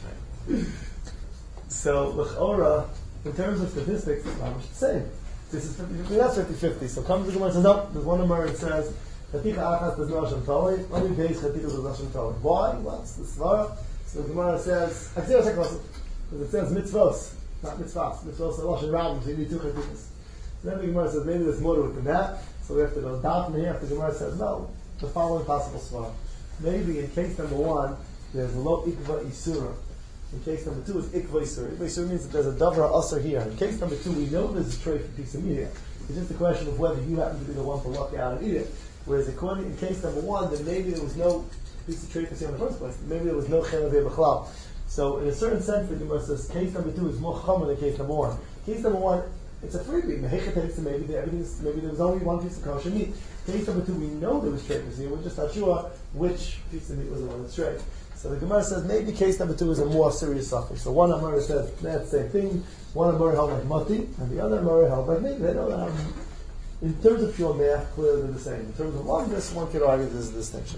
So, l'chora, in terms of statistics, it's not much the same. This is fifty-fifty, that's fifty-fifty. So comes the Gemara and says, no, there's one number and says, Chaticha achas does not Hashem Tolei, only base Chaticha does not Hashem Tolei. Why? Well, it's the Svara. So the Gemara says, I see a second lesson, because it says mitzvos, not mitzvahs. Mitzvos are Lashon Rabim, so you need two Chatichas. Then the Gemara says, maybe there's more to it than that, so we have to go down from here. The Gemara says, no, the following possible Svara. maybe in case number one, there's lo ikva isura. In case number two is ikva isura. Ikva isura means that there's a davar asur here. In case number two, we know there's a tray for piece of meat here. It's just a question of whether you happen to be the one to walk out and eat it. Whereas according, in case number one, then maybe there was no piece of tray for in the first place. Maybe there was no chelav b'chlal. So in a certain sense, the Gemara says case number two is more chomer than case number one. Case number one, it's a freebie. Maybe there, maybe there was only one piece of kosher meat. Case number two, we know there was tray for we're just not sure which piece of meat was the one that's straight. So the Gemara says maybe case number two is a more serious suffix. So one Amora says that's the same thing. One Amora held like mati, and the other Amora held like maybe they don't have. In terms of pure math, clearly they're the same. In terms of oneness, one could argue there's a distinction.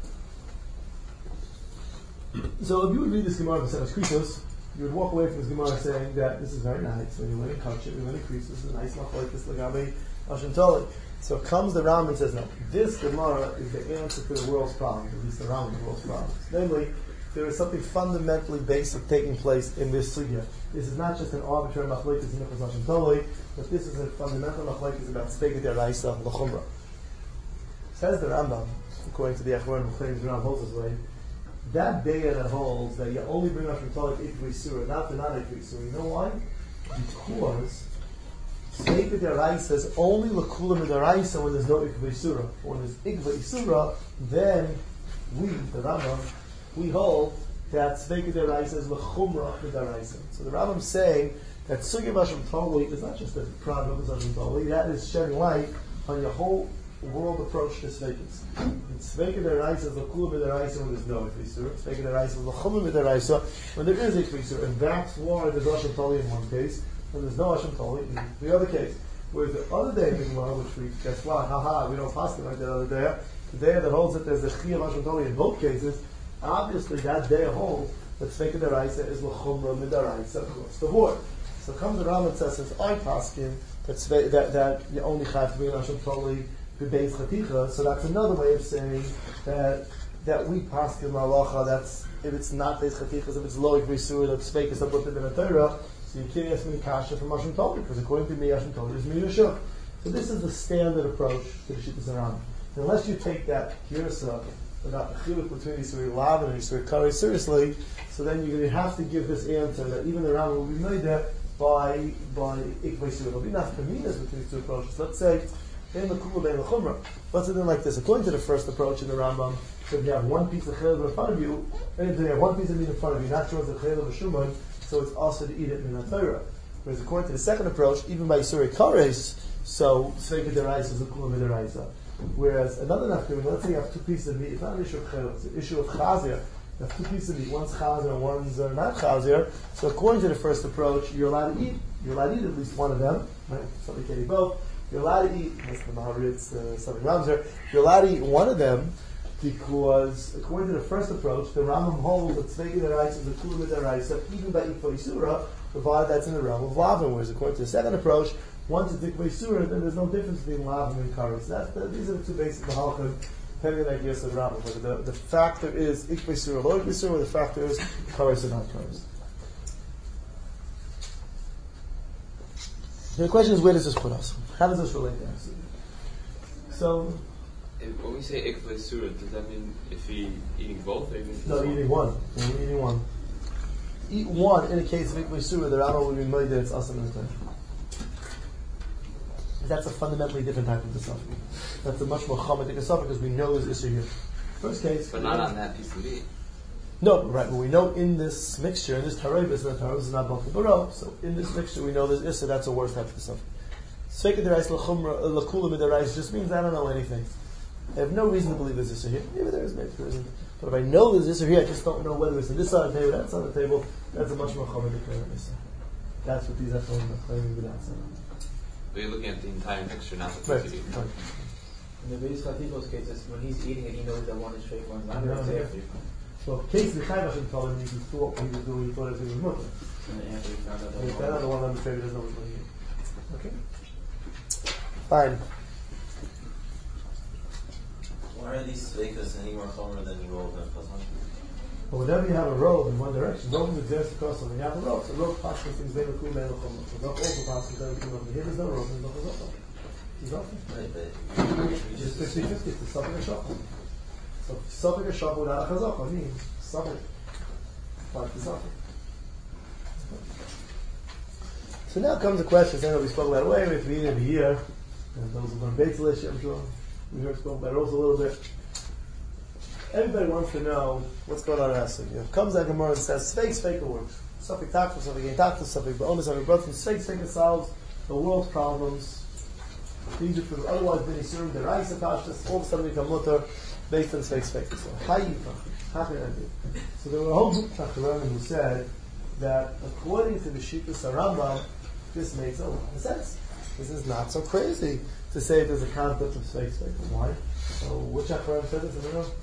So if you would read this Gemara B'Semes Kritos, you would walk away from this Gemara saying that this is very nice. When you went in Kachit, you went in Kritos, this is a nice machlokes this Lagabe Ashim Toli. So comes the Ram and says, no, this Gemara is the answer to the world's problems, at least the Ram the world's problems. Namely, there is something fundamentally basic taking place in this sugya. This is not just an arbitrary machlokes in Nichos Ashim Toli, but this is a fundamental machlokes about Speged Deraisa L'Chumra. Says the Rambam, according to the Achron, who claims the Ram holds this way, that daya that holds that you only bring up from Talik Ikvi Surah, not the not Ikvi Surah. You know why? Because Sefer Deraisa is only L'Kula Midaraisa when there's no Ikvi Surah. When there's Ikvi Surah, then we, the Rambam, we hold that Sefer Deraisa is L'Chumra Midaraisa. So the Rambam is saying that Sugya Vashim Toli is not just a problem of Vashim Toli, that is shedding light on your whole world approach to Sveikis. Sveikis deraisa is l'kula b'deraisa when there's no ikvisur. Sveikis deraisa is l'chumah b'deraisa when there is ikvisur. And that's why there's Hashem Toli in one case, and there's no Hashem Toli in the other case. Whereas the other day in the Gemara, which we, guess what, haha, we don't pass it like that other day, the day that holds that there's a chi of Hashem Toli in both cases, obviously that day holds that Sveikis deraisa is l'chumah b'deraisa across the board. So comes the Ram and says, since I paskin, that, that, that you only have to be in Hashem Toli Beis Chaticha, so that's another way of saying that that we pass in Malacha, that's if it's not Beis Chatichas, if it's Loik Risur, that's fake as a book in the Torah, so you can't ask me Kasha from Hashem Toli, because according to me, Hashem Toli is Miyashuk. So this is the standard approach to the Shittas Aram. Unless you take that Girsa about the chiluk between Yisuri Lav and Yisuri Kari seriously, so then you're going to have to give this answer that even the Ram will be made that by by Ikvei Surah. There'll be enough Kaminas between these two approaches. Let's say What's it then like this? According to the first approach in the Rambam, if you have one piece of chaylev in front of you, and if you have one piece of meat in front of you, not sure it's a chaylev or shuman, so it's also to eat it in a Torah. Whereas according to the second approach, even by Yisuri Kares, so Sveika Deraisa is a Kula Midaraisa. Whereas another nafkamina, let's say you have two pieces of meat, it's not an issue of chaylev, it's an issue of chazir. You have two pieces of meat, one's chazir and one's uh, not chazir. So according to the first approach, you're allowed to eat. You're allowed to eat at least one of them. Right? Somebody can't eat both. You're allowed to eat, that's the Maharitz, uh, something Ramzer, you're allowed to eat one of them because, according to the first approach, the Rambam holds that Tzvegi Deraisa is a Kula Deraisa, even by Ikva Yisura, provided that's in the realm of Lavin, whereas according to the second approach, once it's Ikva Yisura, then there's no difference between Lavin and Karis. So that's the, these are the two basic Mahalchim, depending on the ideas of the Rambam. But the, the factor is Ikva Yisura, Lo Ikva Yisura, the factor is Karis and not Karis. The question is, where does this put us? How does this relate to us? So, if, when we say ikvei surah, does that mean if he eating both? Or even no, eating one. We're eating one. Eat one in a case of ikvei surah. The Rambam would be made that it's awesome in the time. That's a fundamentally different type of disafik. That's a much more chamatik disafik because we know there's issue here. First case, but not on that piece of meat. No, right, but we know in this mixture, in this tarayvis, the tarayvis is not Balti Baro, so in this mixture we know there's Issa, that's a worse type of stuff. Sveika Derais L'Kula Midarais just means I don't know anything. I have no reason to believe there's Issa here. Maybe there is, maybe there isn't. But if I know there's Issa here, I just don't know whether it's on this side of the table, that side of the table, that's a much more chamadik Issa. That's what these Echon are claiming with that side. But you're looking at the entire mixture, not the Right, piece of meat. right. In the Beis Chatichos cases, when he's eating it, he knows that one is straight, one is not. Yeah, It's yeah. after. So in case the Chai Hashem told him he thought what he was doing, he thought it was mutter. And after he found out that If one that other one on the table doesn't know what's going on. Okay. Fine. Why are these sveikas any more chomer than you roll than chazan? But whenever you have a robe in one direction, robe exists across something. You have a robe. So robe passes things very cool, very cool. So robe also passes very cool. Here there's no robe, there's no chazan. There's nothing. Right, but It's just fifty-fifty. It's something a shocking. So Suffolk is Shach without a Chazaka. I mean, Suffolk. Like the Suffolk. So now comes the question, saying that we spoke about it way, we have to read it every year. And those who learn Beitzelish, I'm sure. We heard spoke about it also a little bit. Everybody wants to know what's going on in Esig. It comes out Gemara and says, Sveik, Sveik works. Suffolk Takta, Suffolk Gain Takta, Suffolk Ba'onis, Suffolk Brothers, Sveik, Sveik solves the world's problems. These are from otherwise been assumed that Raisa Pashtas, all of a sudden become mutter based on Sveik, Sveik. So, how you How can I do? So there were a whole group of Tacharanim who said that according to the Shittas Rambam, this makes a lot of sense. This is not so crazy to say there's a concept of Sveik, Sveik. Why? So which Tacharanim said this? I don't know.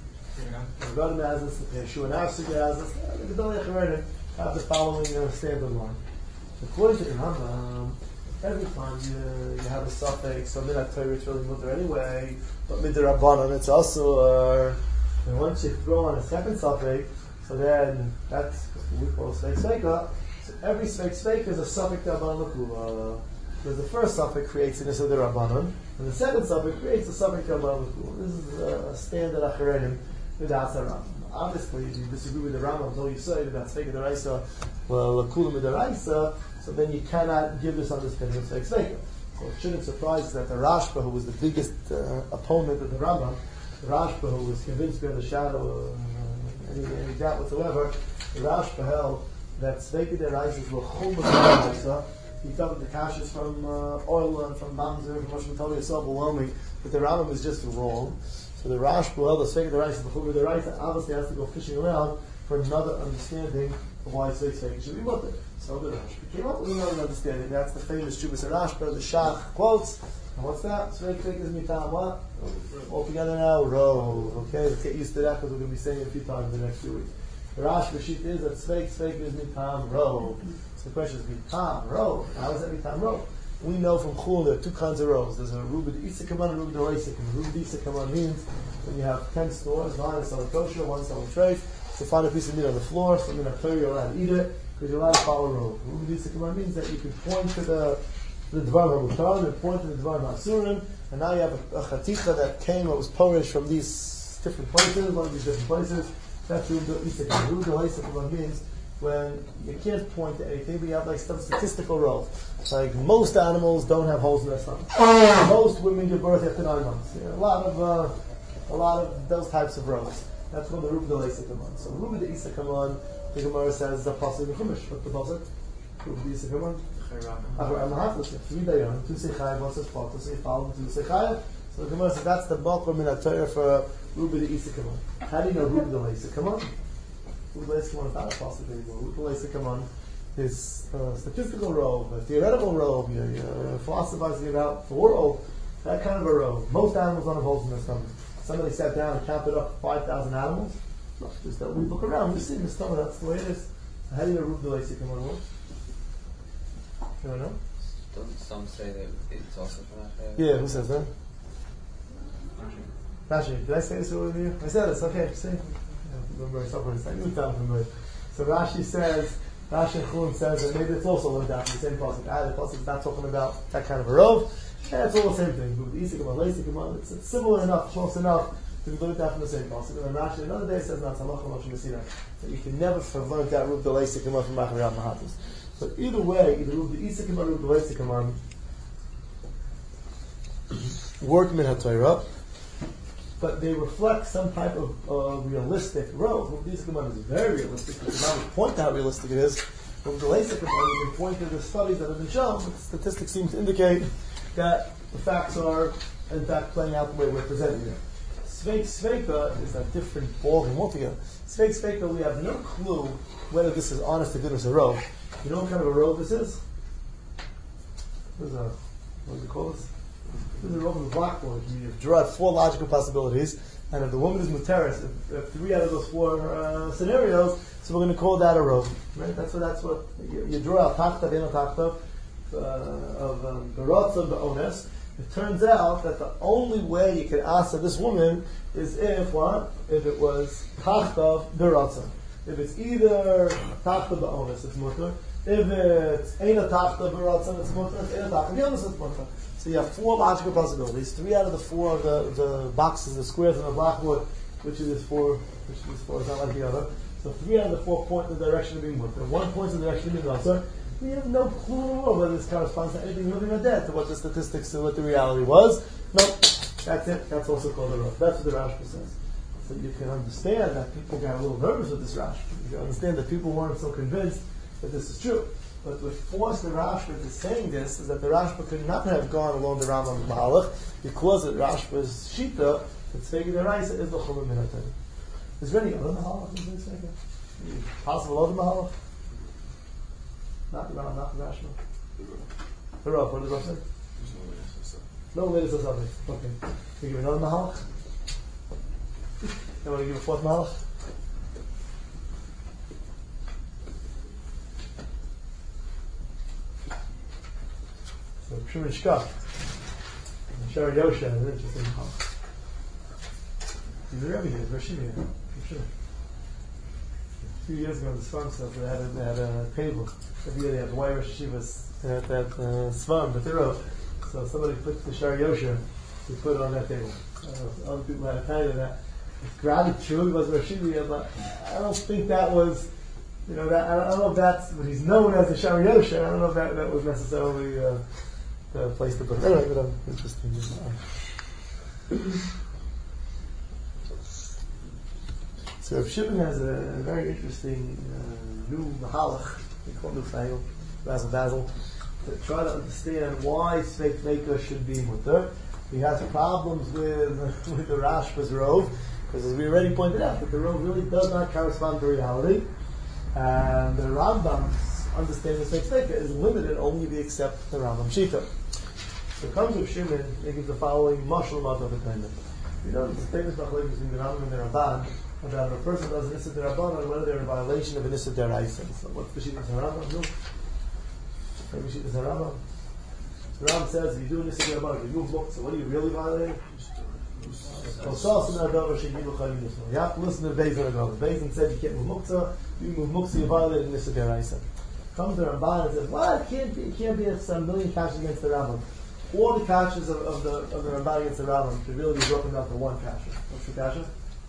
The Rebbe has this, the Yeshua Nafsik has this, the Gedolei Acharanim have the following uh, standard line. According to the Rambam, every time you, you have a suffix, so Minat Torah it's really mutter anyway, but Midrabanan it's also, uh, and once you throw on a second suffix, so then that's what we call Sveik Sveika. So every Sveik Sveika is a suffix D'Rabbanan L'Kula. Because the first suffix creates an Issa D'Rabbanan, and the second suffix creates a suffix D'Rabbanan L'Kula. This is a standard Acharanim without the Rambam. Obviously, if you disagree with the Rambam, though you say that Sveika D'Raisa, well, L'Kula D'Raisa, so then you cannot give this understanding of Sveik Sveika. So it shouldn't surprise that the Rashba, who was the biggest uh, opponent of the Rambam, the Rashba, who was convinced beyond the shadow of uh, any, any doubt whatsoever, the Rashba held that Sveika D'Raisa is L'Chum D'Raisa. He felt that the kashas from uh, oil and from Mamzer, from Rosh Matali are so overwhelming that the Rambam is just wrong. So the Rashba, well, the Sveika D'Raisa, the L'Chum D'Raisa, obviously has to go fishing around for another understanding of why Sveik Sveika should be mutter. So the Rashba came up with another understanding. That's the famous Shubas Rashba, the Shach quotes. And what's that? Sveik Sveika is mitam what? All together now, rove. Okay, let's get used to that because we're going to be saying it a few times in the next few weeks. The Rashba sheet is that Sveik Sveika is mitam rove. So the question is mitam rove. How is that mitam rove? We know from Chul there are two kinds of rows. There's a Rubid Isakaman and Rubid Oisik. And Rubid Isakaman means when you have ten stores, nine is selling kosher, one selling treif. So find a piece of meat on the floor, so you're you're allowed to eat it, because you're allowed to follow a road. Rubid Isakaman means that you can point to the the Dvar HaMutar and point to the Dvar HaSurim, and now you have a, a Chaticha that came, that was Polish from these different places, one of these different places. That's Rubid Isakaman. Rubid Isakaman means when you can't point to anything, but you have like some statistical rows. Like most animals don't have holes in their stomach. Most women give birth after nine months. You know, a lot of uh, a lot of those types of rows. That's when the Rubid Isakaman. So Rubid Isakaman, the Gemara says the pasuk in Chumash. What's the pasuk? Rubid Isakaman. Achar Amahafus. Three dayan, two seichayev, one says part, two seichayev, two seichayev. So the Gemara says that's the Bakur Min HaTorah for Rubid Isakaman. How do you know Rubid Isakaman? Rubid Isakaman is not a pasuk anymore. Rubid Isakaman is a statistical robe, a theoretical robe, you're, you're philosophizing about the world, that kind of a robe. Most animals don't have holes in their stomach. Somebody sat down and counted up five thousand animals. No, just that we look around, we see in the stomach, that's the way it is. How do you know Rubid Isakaman works? You don't know? Don't some say that it's also from that? Yeah, who says that? Rashi. Did I say this over you? I said this, okay, see? Remember, I knew it down from me. So Rashi says, Rashi and Chulin says that maybe it's also learned out in the same pasuk. Ah, the pasuk is not talking about that kind of a rove. Yeah, it's all the same thing. With Isakaman, Leisakaman, it's, it's similar enough, close enough to be learned out from the same pasuk. And then Rashi another day says, not Samach Moshe Messina, that you can never have learned that Rub the Leisakaman from Machariam Mahatus. But either way, either Rub the Isakaman or Rub the Leisakaman work Min HaTorah, but they reflect some type of uh, realistic road. Rub the Isakaman is very realistic. You can point out how realistic it is. Rub the Leisakaman, you can point to the studies that have been shown, but statistics seem to indicate that the facts are, in fact, playing out the way we're presenting it. Sveik Sveika is a different ballgame altogether. Sveik Sveika, we have no clue whether this is honest to goodness a robe. You know what kind of a robe this is? This is a, what do we call this? This is a robe with a blackboard. You draw out four logical possibilities, and if the woman is muteris, if, if three out of those four uh, scenarios, so we're going to call that a robe. Right? That's what. That's what you, you draw out tachta v'eno tachta of berotza um, be'ones. It turns out that the only way you can answer this woman is if what? If it was tachta berotza. If it's either tachta be'ones, it's mutter. If it's eina tachta berotza, it's mutter. If it's eina tachta be'ones, it's mutter. So you have four logical possibilities. Three out of the four of the, the boxes, the squares on the blackboard which of these four, which of these four is not like the other. So three out of the four point in the direction of being mutter. One points in the direction of being asur. We have no clue whether this corresponds to anything living or dead, to what the statistics, to what the reality was. No, that's it. That's also called a rough. That's what the Rashba says. So you can understand that people got a little nervous with this Rashba. You can understand that people weren't so convinced that this is true. But what forced the Rashba to saying this is that the Rashba could not have gone along the Rambam Mahalach, because of Rashba's Shita, that Tzvegi Deraisa is the Chumah Min HaTorah. Is there any other Mahalach in this second? Possible other Mahalach? Not the Rambam, not the Rashba. The Rav, what did the Rav say? No latest or something. Okay. Can you give another Mahalach? You want to give a fourth Mahalach? So Shimon Shkach and Shari Yosha is an interesting Mahalach. He's a Rebbe here, he's Rashi here, I'm sure. A few years ago, the Sfarm stuff, they had a, they had a table. Every year they had the white Rosh Hashivas, they had that uh, Sfarm that they wrote. So somebody put the Shari Yosha, they put it on that table. Uh, other people had a kind of that. It's granted true, it was Rashi, but I don't think that was, you know, that, I don't know if that's what he's known as the Shari Yosha. I don't know if that, that was necessarily uh, the place to put it. Anyway, but um, interesting. So Rav Shimon has a, a very interesting uh, new mahalach, we call it new fail, Basil Basil, to try to understand why Sveik Meika should be mutter. He has problems with with the Rashba's rove, because as we already pointed out, that the rove really does not correspond to reality, and the Rambam's understanding of Sveik Meika is limited only if you accept the Rambam Shita. So it comes with Shimon, he gives the following mashal matav attendant. You know, the famous machlokes between the Rambam and the Ramban, about if a person does an Issa D'Rabbanan, whether they're in violation of an Issa D'Oraisa. So what's the Shita D'Rabbanan? No. Maybe Shita D'Rabbanan. The Rambam says if you do an Issa D'Rabbanan, you move book, so what are you really violating? You have to listen to the Beis D'Rabbanan. The Beis said you can't move muktzah, you move muktzah, you violate an Issa D'Oraisa. Comes the Ramban and says, well, it can't be, it can't be a million kashas against the Rambam. All the kashas of, of the of the Ramban against the Rambam should really be broken down to one kasha. What's the kasha?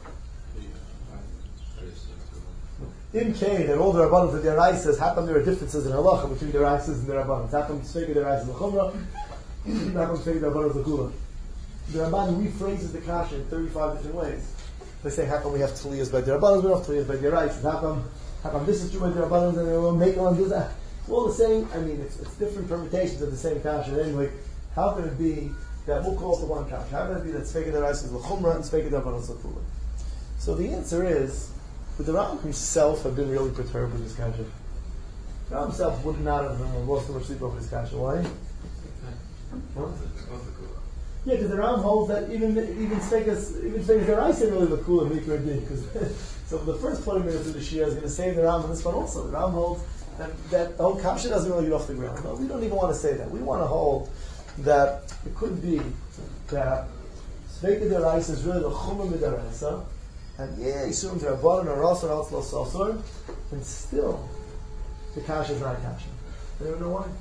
In Cain and all the Rabbanos of the Araisas, how come there are differences in halacha between the Araisas and the Rabbanos? How come Tzvegi the Araisas l'chumra? How come Tzvegi the Rabbanos l'kula? The Ramban rephrases the kasha in thirty-five different ways. They say, how come we have Tliyas by the Rabbanos, we don't have Tliyas by the Araisas? How come, how come this is true by the Rabbanos and they will make on this? It's all the same. I mean, it's, it's different permutations of the same kasha. Anyway, how can it be that we'll call it the one kasha? How can it be that Tzvegi the Araisas l'chumra and Tzvegi the Rabbanos l'kula? So the answer is, would the Rambam himself have been really perturbed with this kasha? The Rambam himself would not have uh, lost too much sleep over this kasha. Why? Huh? Yeah, because the Rambam holds that even even Tzvegas even Tzvegas Deraisa really look cool and Mikra Din. Because so for the first twenty minutes of the Shia is going to save the Rambam this one also. The Rambam holds that, that the whole kasha doesn't really get off the ground. No, we don't even want to say that. We want to hold that it could be that Tzvegas Deraisa is really the Chumah Midaraisa. And yeah, Yisurim to Rabbanan or Rasar else Lo Sasor, and still the kasha is not a kasha. Anyone know why?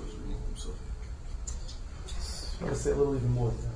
I want to say a little even more than that.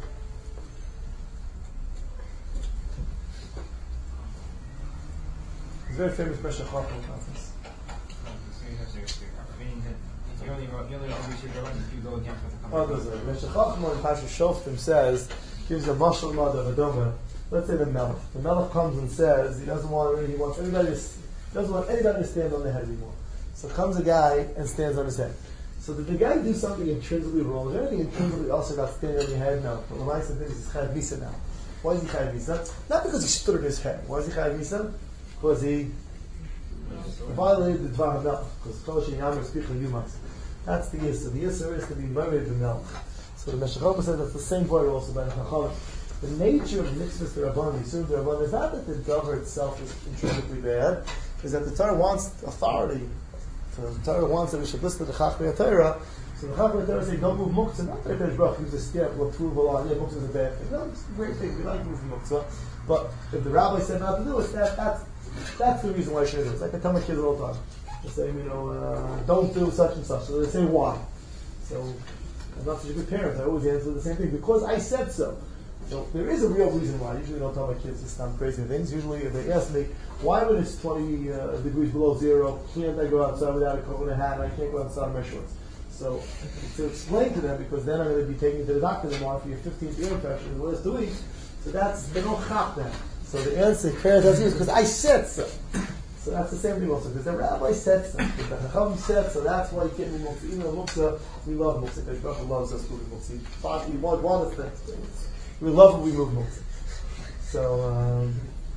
It's a very famous Meshech Chacham about this. Meaning that you only you only receive the if you go against what the Oh, there's a Meshech Chacham in Pasha Shoftim says, gives a mashal mad of a domer. Let's say the Melech. The Melech comes and says he doesn't want he wants everybody to, he doesn't want anybody to stand on their head anymore. So comes a guy and stands on his head. So did the guy do something intrinsically wrong? Is there anything intrinsically also about standing on your head? No. But the Lamaisa thinks he's Chayav Misa now. Why is he Chayav Misa? Not because he stood on his head. Why is he Chayav Misa? Because he violated the Dvar HaMelech. Because Kol Shein Yamar Spicha Yumas. That's the Yisr. The Yisr is to be married to Melech. So the Meshech Chacham says that's the same word also by the Chacham. The nature of mitzvahs to Rabbanan, Yisur to Rabbanan, is not that the davar itself is intrinsically bad, is that the Torah wants authority. So the Torah wants that we should listen to the Chachmei Torah. So the Chachmei Torah say, don't move muktzah. Not that Hakadosh Baruch Hu gives a stamp of approval on, yeah, muktzah is a bad thing. No, it's a great thing. We like moving muktzah. But if the rabbi said not to do it, that, that's, that's the reason why I should do it. It's like I tell my kids all the time. They say, you know, uh, don't do such and such. So they say, why? So I'm not such a good parent. I always answer the same thing. Because I said so. So there is a real reason why. Usually, I don't tell my kids to stop crazy things. Usually, if they ask me, why when it's twenty uh, degrees below zero, can't I go outside without a coat and a hat, and I can't go outside in my shorts? So, to explain to them, because then I'm going to be taking you to the doctor tomorrow for your fifteenth ear infection in the last two weeks, so that's, they don't chop that. So the answer, prayer does is because I said so. So that's the same thing also, because the rabbi said so, because the Chacham said so, that's why you can't be Muktzah. Even though Muktzah, we love Muktzah, because Baruch loves us moving Muktzah. But we want, want us to, we love when we move Muktzah. So, um,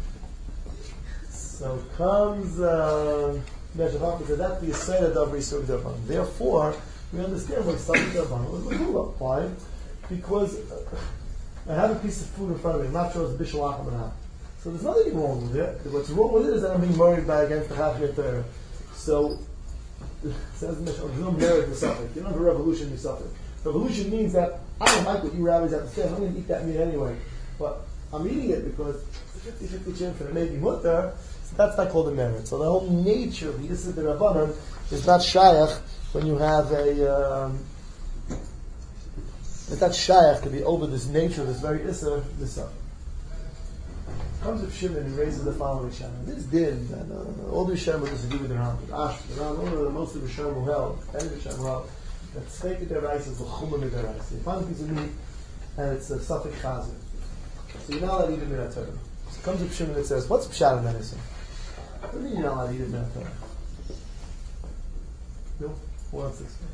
so comes, um, Meshachach, because that's the Yisrael of Yisrael Derban. Therefore, we understand why something Derban was Lagula. Why? Because uh, I have a piece of food in front of me, I'm not sure it's Bishul Acham or not. So there's nothing wrong with it. What's wrong with it is that I'm being worried by against the Chachmei Torah. So, says the Mishnah, there's no merit to suffer. You don't have a revolution, you suffer. Revolution means that I don't like what you rabbis have to say. I'm going to eat that meat anyway. But I'm eating it because it's a fifty-fifty chance that it may be mutter. So that's not called a merit. So the whole nature of the Yisra de Rabbanan is not shayach when you have a. Um, it's not shayach to be over this nature of this very Yisra, this suffer. Comes with Shimon and he raises the following Shana. This din, and uh, all the Shem has to do with the Ram, with Ash, the Ram, all of the, most of the Shem will held, and the Shem will held, that steak with their rice is the Chumah with their rice. You find a piece of meat, and it's a Safek Chazer. So you're not allowed to eat it in that Torah. So it comes with Shimon and it says, what's Pshat in medicine? What do you mean you're not allowed to eat it in that Torah? No? Who wants to explain?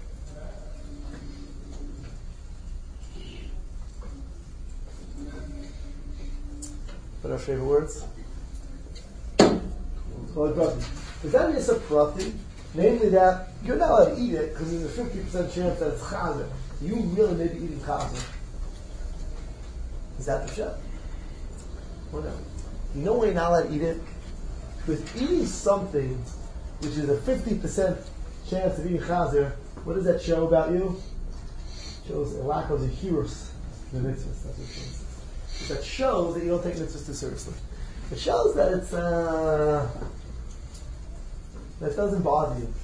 What are our favorite words? Is that Nisa Prati? Namely that you're not allowed to eat it because there's a fifty percent chance that it's chazer. You really may be eating chazer. Is that the shot? Or no? You know why you're not allowed to eat it? Because eating something which is a fifty percent chance of eating chazer, what does that show about you? It shows a lack of the heroes, the mitzvahs. That's what it shows. That shows that you don't take mitzvahs too seriously. It shows that it's uh, that doesn't bother you.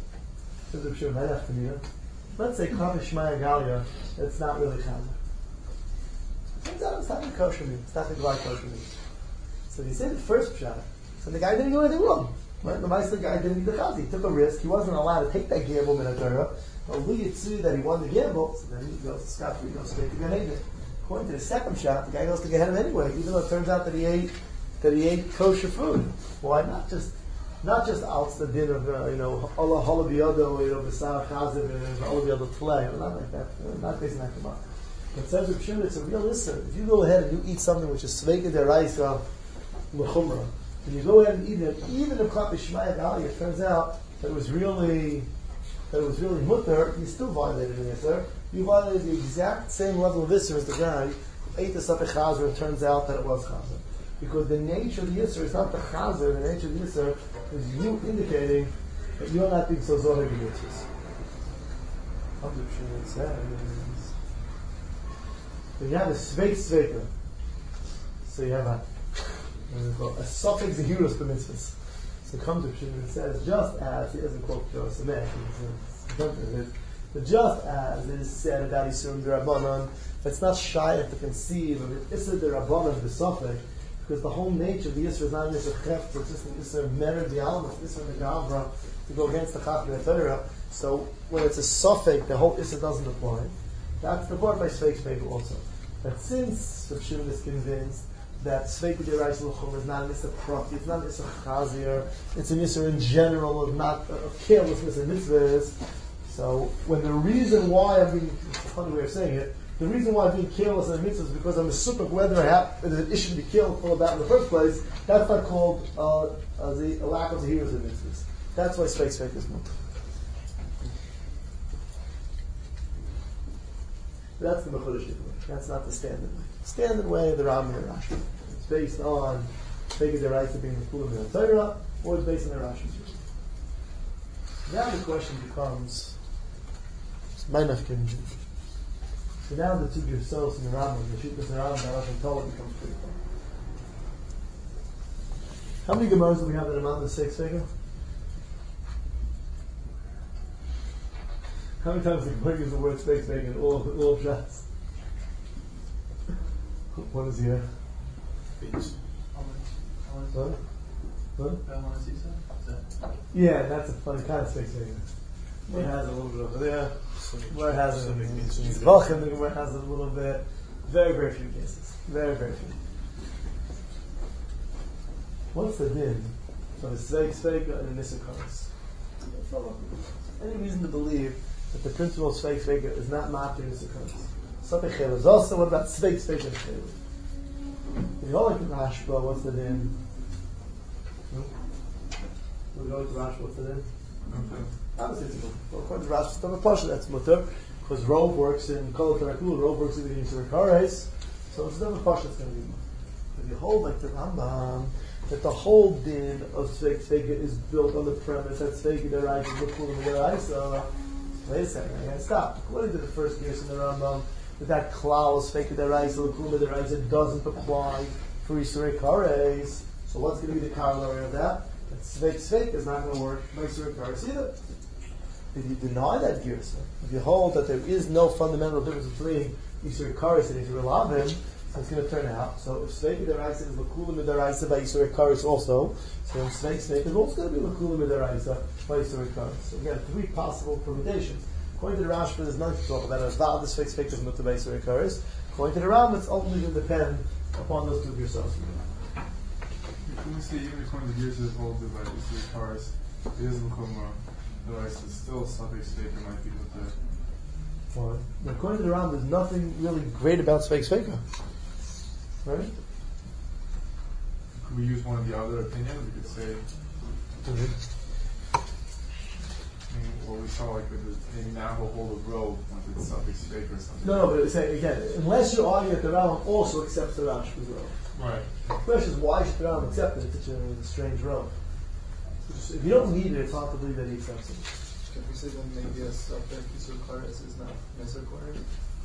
Let's say Kav Shmaya Galia, it's not really chazer. Turns out it's not the kosher meat. It's not the glide kosher meat. So if you say the first pshat, so the guy didn't do anything wrong. Right? The Meister guy didn't eat the chazer. He took a risk. He wasn't allowed to take that gamble in a Torah. But we could see that he won the gamble, so then he goes to scot free, goes straight to Gan Eden. According to the second shot, the guy goes to Gehenna anyway, even though it turns out that he ate that he ate kosher food. Why not just not just out the din of uh, you know Allah halabiyado, you know b'sar chazer and halabiyado tlei, not like that, not based on that Gemara. It says with Shimon, it's a real issue. If you go ahead and you eat something which is sveika deraisa l'chumra, and you go ahead and eat it, even if Klap Yishmaya Gali, it turns out that it was really that it was really mutter, you still violated an Isser. You violated the exact same level of Isser as the guy who ate the Safek Chazer and it turns out that it was Chazer. Because the nature of the Isser is not the Chazer, the nature of the Isser is you indicating that you're not being so zohar in mitzvahs. It says, when you have a Sveik Sveika, so you have a, a suffix Zehiros for mitzvahs. So come to Pshimon and says, just as, he doesn't quote Joe Samek, but just as it is said about Yisurim D'Rabbanan, it's not shy to conceive of it Issa D'Rabbanan B'Sofek, because the whole nature of the Yisra is not Yisra Cheft, it's just an Yisra Mered D'Alma, it's Yisra D'Gavra, to go against the Chachmei Torah. So when it's a Sofek, the whole Yisra doesn't apply. That's the part by Sveik Sveik also. But since Pshimon is convinced that Sveik D'Reis L'chum is not an Issa Prati, it's not an Issa Chazir, it's an Issa in general of not of carelessness in mitzvahs. So when the reason why I'm being, it's a funny way of saying it, the reason why I'm being careless in mitzvahs is because I'm a super whether I have there's an issue to be killed all about in the first place, that's not called uh, uh, the, a lack of the heroes in mitzvahs. That's why Sveik Sveik is not. That's the Mechudesh way. That's not the standard way. Standard way of the Rambam and Rashi. It's based on taking the rights of being the Kulam in the Torah, or it's based on the Rashi's view. Now the question becomes, my nafkin. So now the two yourselves in the Rambam, the Shittas and Rambam, the Rashon Torah becomes critical. How many Gemaras do we have in the Rambam the six figure? How many times the Gemara uses the word space making all all shots? What is here? Beats. What? What? That? Yeah, that's a funny kind of space figure. Where it has a little bit over there. Where it has it in Zvachim, where it has it a little bit. Very, very few cases. Very, very few. What's the din of a Sveik Sveika and a Nisakaris? Any reason to believe that the principle of Sveik Sveika is not Matir Nisakaris? Something Chayla is also, what about Sveik Sveika and Chayla? If you all like Rashba, what's the din? No? We go to Rashba, what's the din? Obviously, it's a well, according to Rashi, it's not a pasha, that's mutter, because Rov works in Kol Tarakul, Rov works in the Yisur Kares, so it's not a pasha, it's going to be mutter. If you hold like the Rambam, that the whole din of Sveik Sveika is built on the premise that Sveika Derais is L'Kul and Derais, wait a second, I gotta stop. According to the first years in the Rambam, that that klal Sveika Derais, L'Kul and Derais, it doesn't apply for Yisur Kares, so what's going to be the corollary of that? That Sveik Sveika is not going to work by Yisur Kares either. If you deny that girsa, if you hold that there is no fundamental difference between Yisur Kares and Yisur Lavim, so it's going to turn out. So if Sveik Deraisa is L'Kulim Deraisa by Yisur Kares also, so then Sveik Sveik is also going to be L'Kulim Deraisa by Yisur Kares. So again, three possible permutations. According to the Rashba, there's nothing to talk about. As Val, the Sveik Sveik is Mutta by Yisur Kares. According to the Ram, it's ultimately going to depend upon those two girsos. Can we say even if one of the gears is holded by Yisur Kares, it is L'Kulim Deraisa, it's still Sveik Sveika might be with the. Why? According to the Ram, there's nothing really great about Sveik Sveika. Right? Could we use one of the other opinions? We could say, Mm-hmm. I mean, what we saw, like with the, maybe now he'll hold a row once it's Suffix fake or something. No, no, but say again, unless you argue that the Rambam also accepts the Rashba's row. Right. The question is, why should the Rambam accept it? It's such a strange row. If you don't need it, it's hard to believe that he accepts it. Can we say then maybe a subject Yisur Kares is not Nesor Kares?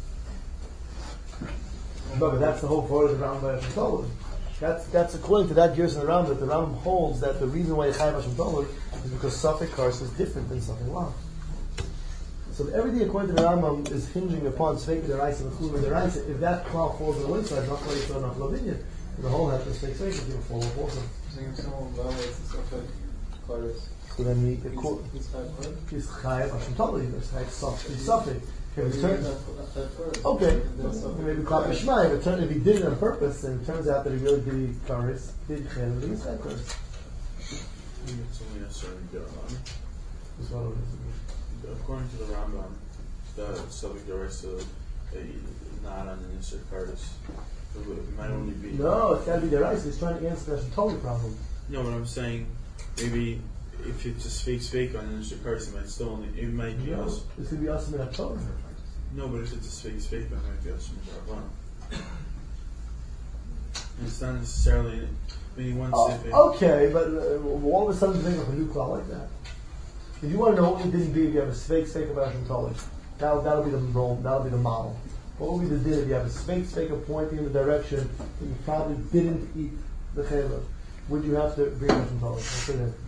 No, but that's the whole part of the Rambam by Hashem Tolud. That's that's according to that gears in the Rambam that the Rambam holds that the reason why Chayv Hashem Tolud is because Safek Kares is different than Safek Lav. So everything according to the Rambam is hinging upon Sveik Deraisa and L'Kulim Deraisa. If that cloud falls on the wayside, not quite so enough Lavinia, the whole has to Sveik Sveik is going to fall off also. Saying if someone violates the subject Kares, So then he he's co- he's Chayv Kares? he's Chayv Hashem Tolud. He's Chayv Safek. He's Safek. If it turns, Okay. okay, maybe Klap Yishmael. If it turn- if he did it on purpose, and it turns out that he really did Kares, did Chayv, but he's Chayv Kares. It's only necessary to get on. That's what it is. According to the Rambam, the Suffix Deraisa is not on the Nisr Kares. It might only be. No, it's got to be their eyes. He's trying to answer that totally problem. No, but I'm saying maybe if it's just fake fake on the Nisr Kares, it might still only. It might be No, us. it's going to be us in October. No, but if it's a fake fake, it might be us from the Darabana. It's not necessarily. I mean, once Oh, if it, okay, but uh, all of a sudden think of a new cloud like that. If you want to know what it didn't be, if you have a fake fake of Hashem Tolid, that'll, that'll be the role, that'll be the model. What would be the din if you have a fake fake of pointing in the direction that you probably didn't eat the chaylev? Would you have to bring Hashem Tolid? What's the din?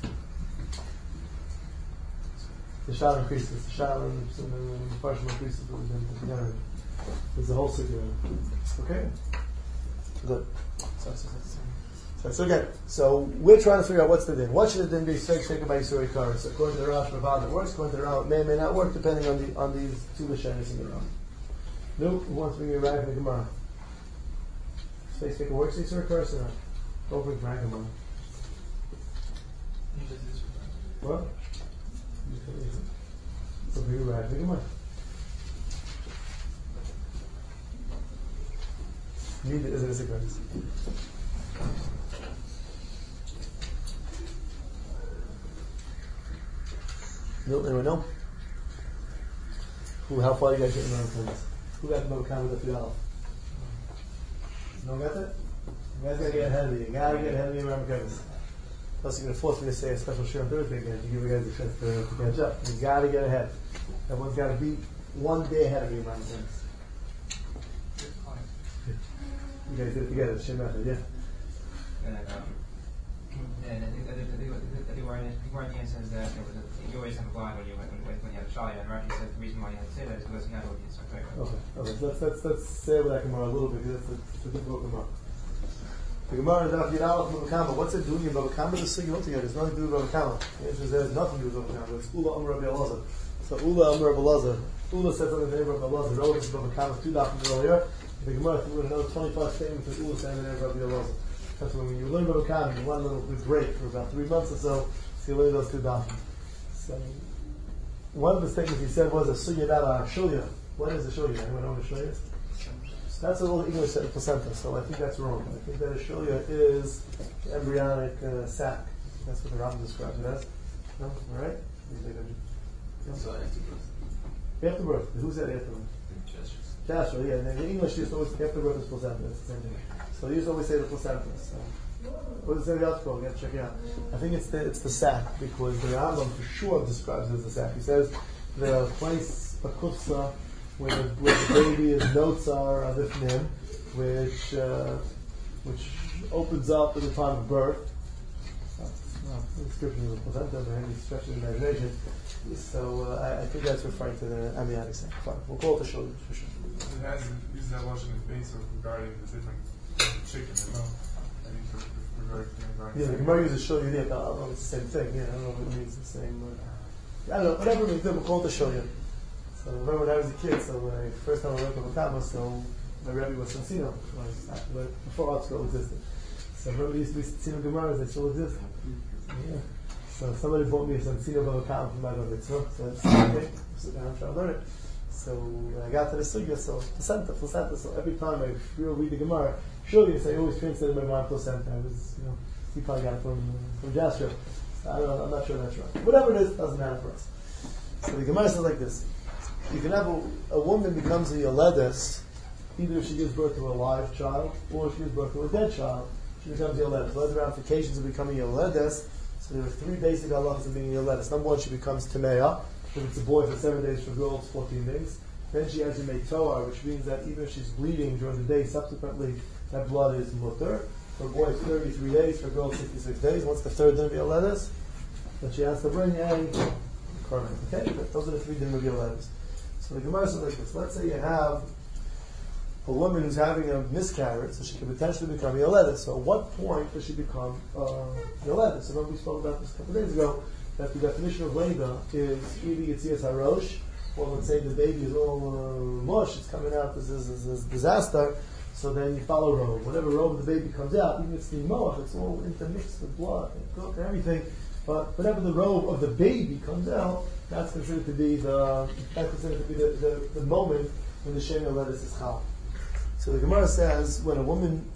The shal increases. The shal and the partial increases. The There's a whole secret. Okay? Good. So, so, so, so, so again, so we're trying to figure out what's the din. What should the din be? Fake fake by Yisur Kares. According to the Rash Ravad, it works. According to the Ram, it may or may not work, depending on the on these two Lashonos in the Ram. No, who wants to bring me right in the Gemara? Fake fake works Yisur Kares or not? Don't bring Frank Gemara. What? So bring me right in the Gemara. Need it as a sequence. No, anyone know? Who? How far you guys get in the plans? Who got the boat count with the Fidel? No one got that? You guys gotta get ahead of me. You gotta get ahead of me around Kevin. Plus, you're gonna force me to say a special share on Thursday again to give you guys a chance to, to catch up. You gotta get ahead. Everyone's gotta be one day ahead of me around Kevin. You guys did it together, Shem Method, yeah. And, um, and I think I think I think I think Warren I think Warren says that there was a, you always have a blind when you when when you have Shalia, and Rashi said the reason why you had to say that is because he had audience. Okay. Okay, okay. So let's, let's, let's say with that Gemara a little bit, because it's a, it's a difficult Gemara. The Gemara is not Yidalach Bava Kama. What's it doing in Bava Kama? The Sugya altogether. There's nothing to do with Bava Kama. The answer is there's nothing to do with Bava Kama. It's Ula Amr Rabbi Elazar. So Ula Amr Rabbi Elazar. Ula said something in the name of Rabbi Elazar. Relative to Bava Kama, two documents earlier. The Gemara threw in another twenty-five statements that Ula said in the name of Rabbi Elazar. That's when you learn Bava Kama, you want a little bit break for about three months or so, so you learn those two documents. So, one of the statements he said was a Sugya Dala Shulya. What is a Shulya? Anyone know what a Shulya is? That's a little English placenta, so I think that's wrong. I think that a Shulya is the embryonic uh, sac. That's what the Rambam describes it as. No? All right? So After birth. Who said after birth? Castro, yeah. In English, you used to always after birth is placenta. It's the same thing. So you used to always say the placenta. So. What does it say the article? You have to check it out. I think it's the it's the sac, because the Rambam for sure describes it as the sac. He says the place, a kufsa, where the, where the baby's notes are adifnim, which uh, which opens up at the time of birth. Well, the description of the placenta, but any stretch of the imagination. So uh, I, I think that's referring to the amniotic sac. Fine, we'll call it the shoulder for sure. It has uses that lotion in base of regarding the different chicken, you know. I think for, for regarding Yeah, the Gemara uses shoulder. Yeah, I don't know if it's the same thing. Yeah, I don't know if it means the same. Uh, I don't know. Whatever it means, we'll call it the shoulder. So I remember when I was a kid, so when I first time I went to Makama, so my Rebbe was Sansino, like, before art school existed. So I remember these Sansino Gemaras, they still exist. Yeah. So somebody bought me a Sansino Makama from my Bar Mitzvah, so I just said, okay, sit down and try to learn it. So when I got to the Sugya, so placenta, placenta, so every time I read the Gemara, surely I always translated my mind placenta. I was, you know, he probably got it from, from Jasper. So I don't know, I'm not sure that's right. Whatever it is, doesn't matter for us. So the Gemara says like this. You can have a, a woman becomes a yoledes, either if she gives birth to a live child, or if she gives birth to a dead child, she becomes a yoledes. What are the ramifications of becoming a yoledes? So there are three basic halachas of being a yoledes. Number one, she becomes tameya. If it's a boy for seven days, for girls, fourteen days. Then she has a metoar, which means that even if she's bleeding during the day, subsequently that blood is mutter. For boys, thirty-three days, for girls, sixty-six days. What's the third din of yoledes? Then she has to bring a korban. Okay? Those are the three din of yoledes. So the Gemara says like this. Let's say you have a woman who's having a miscarriage, so she could potentially become a yoledes. So at what point does she become a uh, yoledes? So remember we spoke about this a couple of days ago, that the definition of Leda is either Yitzias HaRosh, or let's say the baby is all uh, mush, it's coming out, this is, this is disaster, so then you follow Rove. Whatever Rove the baby comes out, even if it's the Moach, it's all intermixed with blood and cook and everything, but whatever the Rove of the baby comes out, that's considered to be the that's considered to be the, the, the moment when the Shem Yoledes is Chal. So the Gemara says when a woman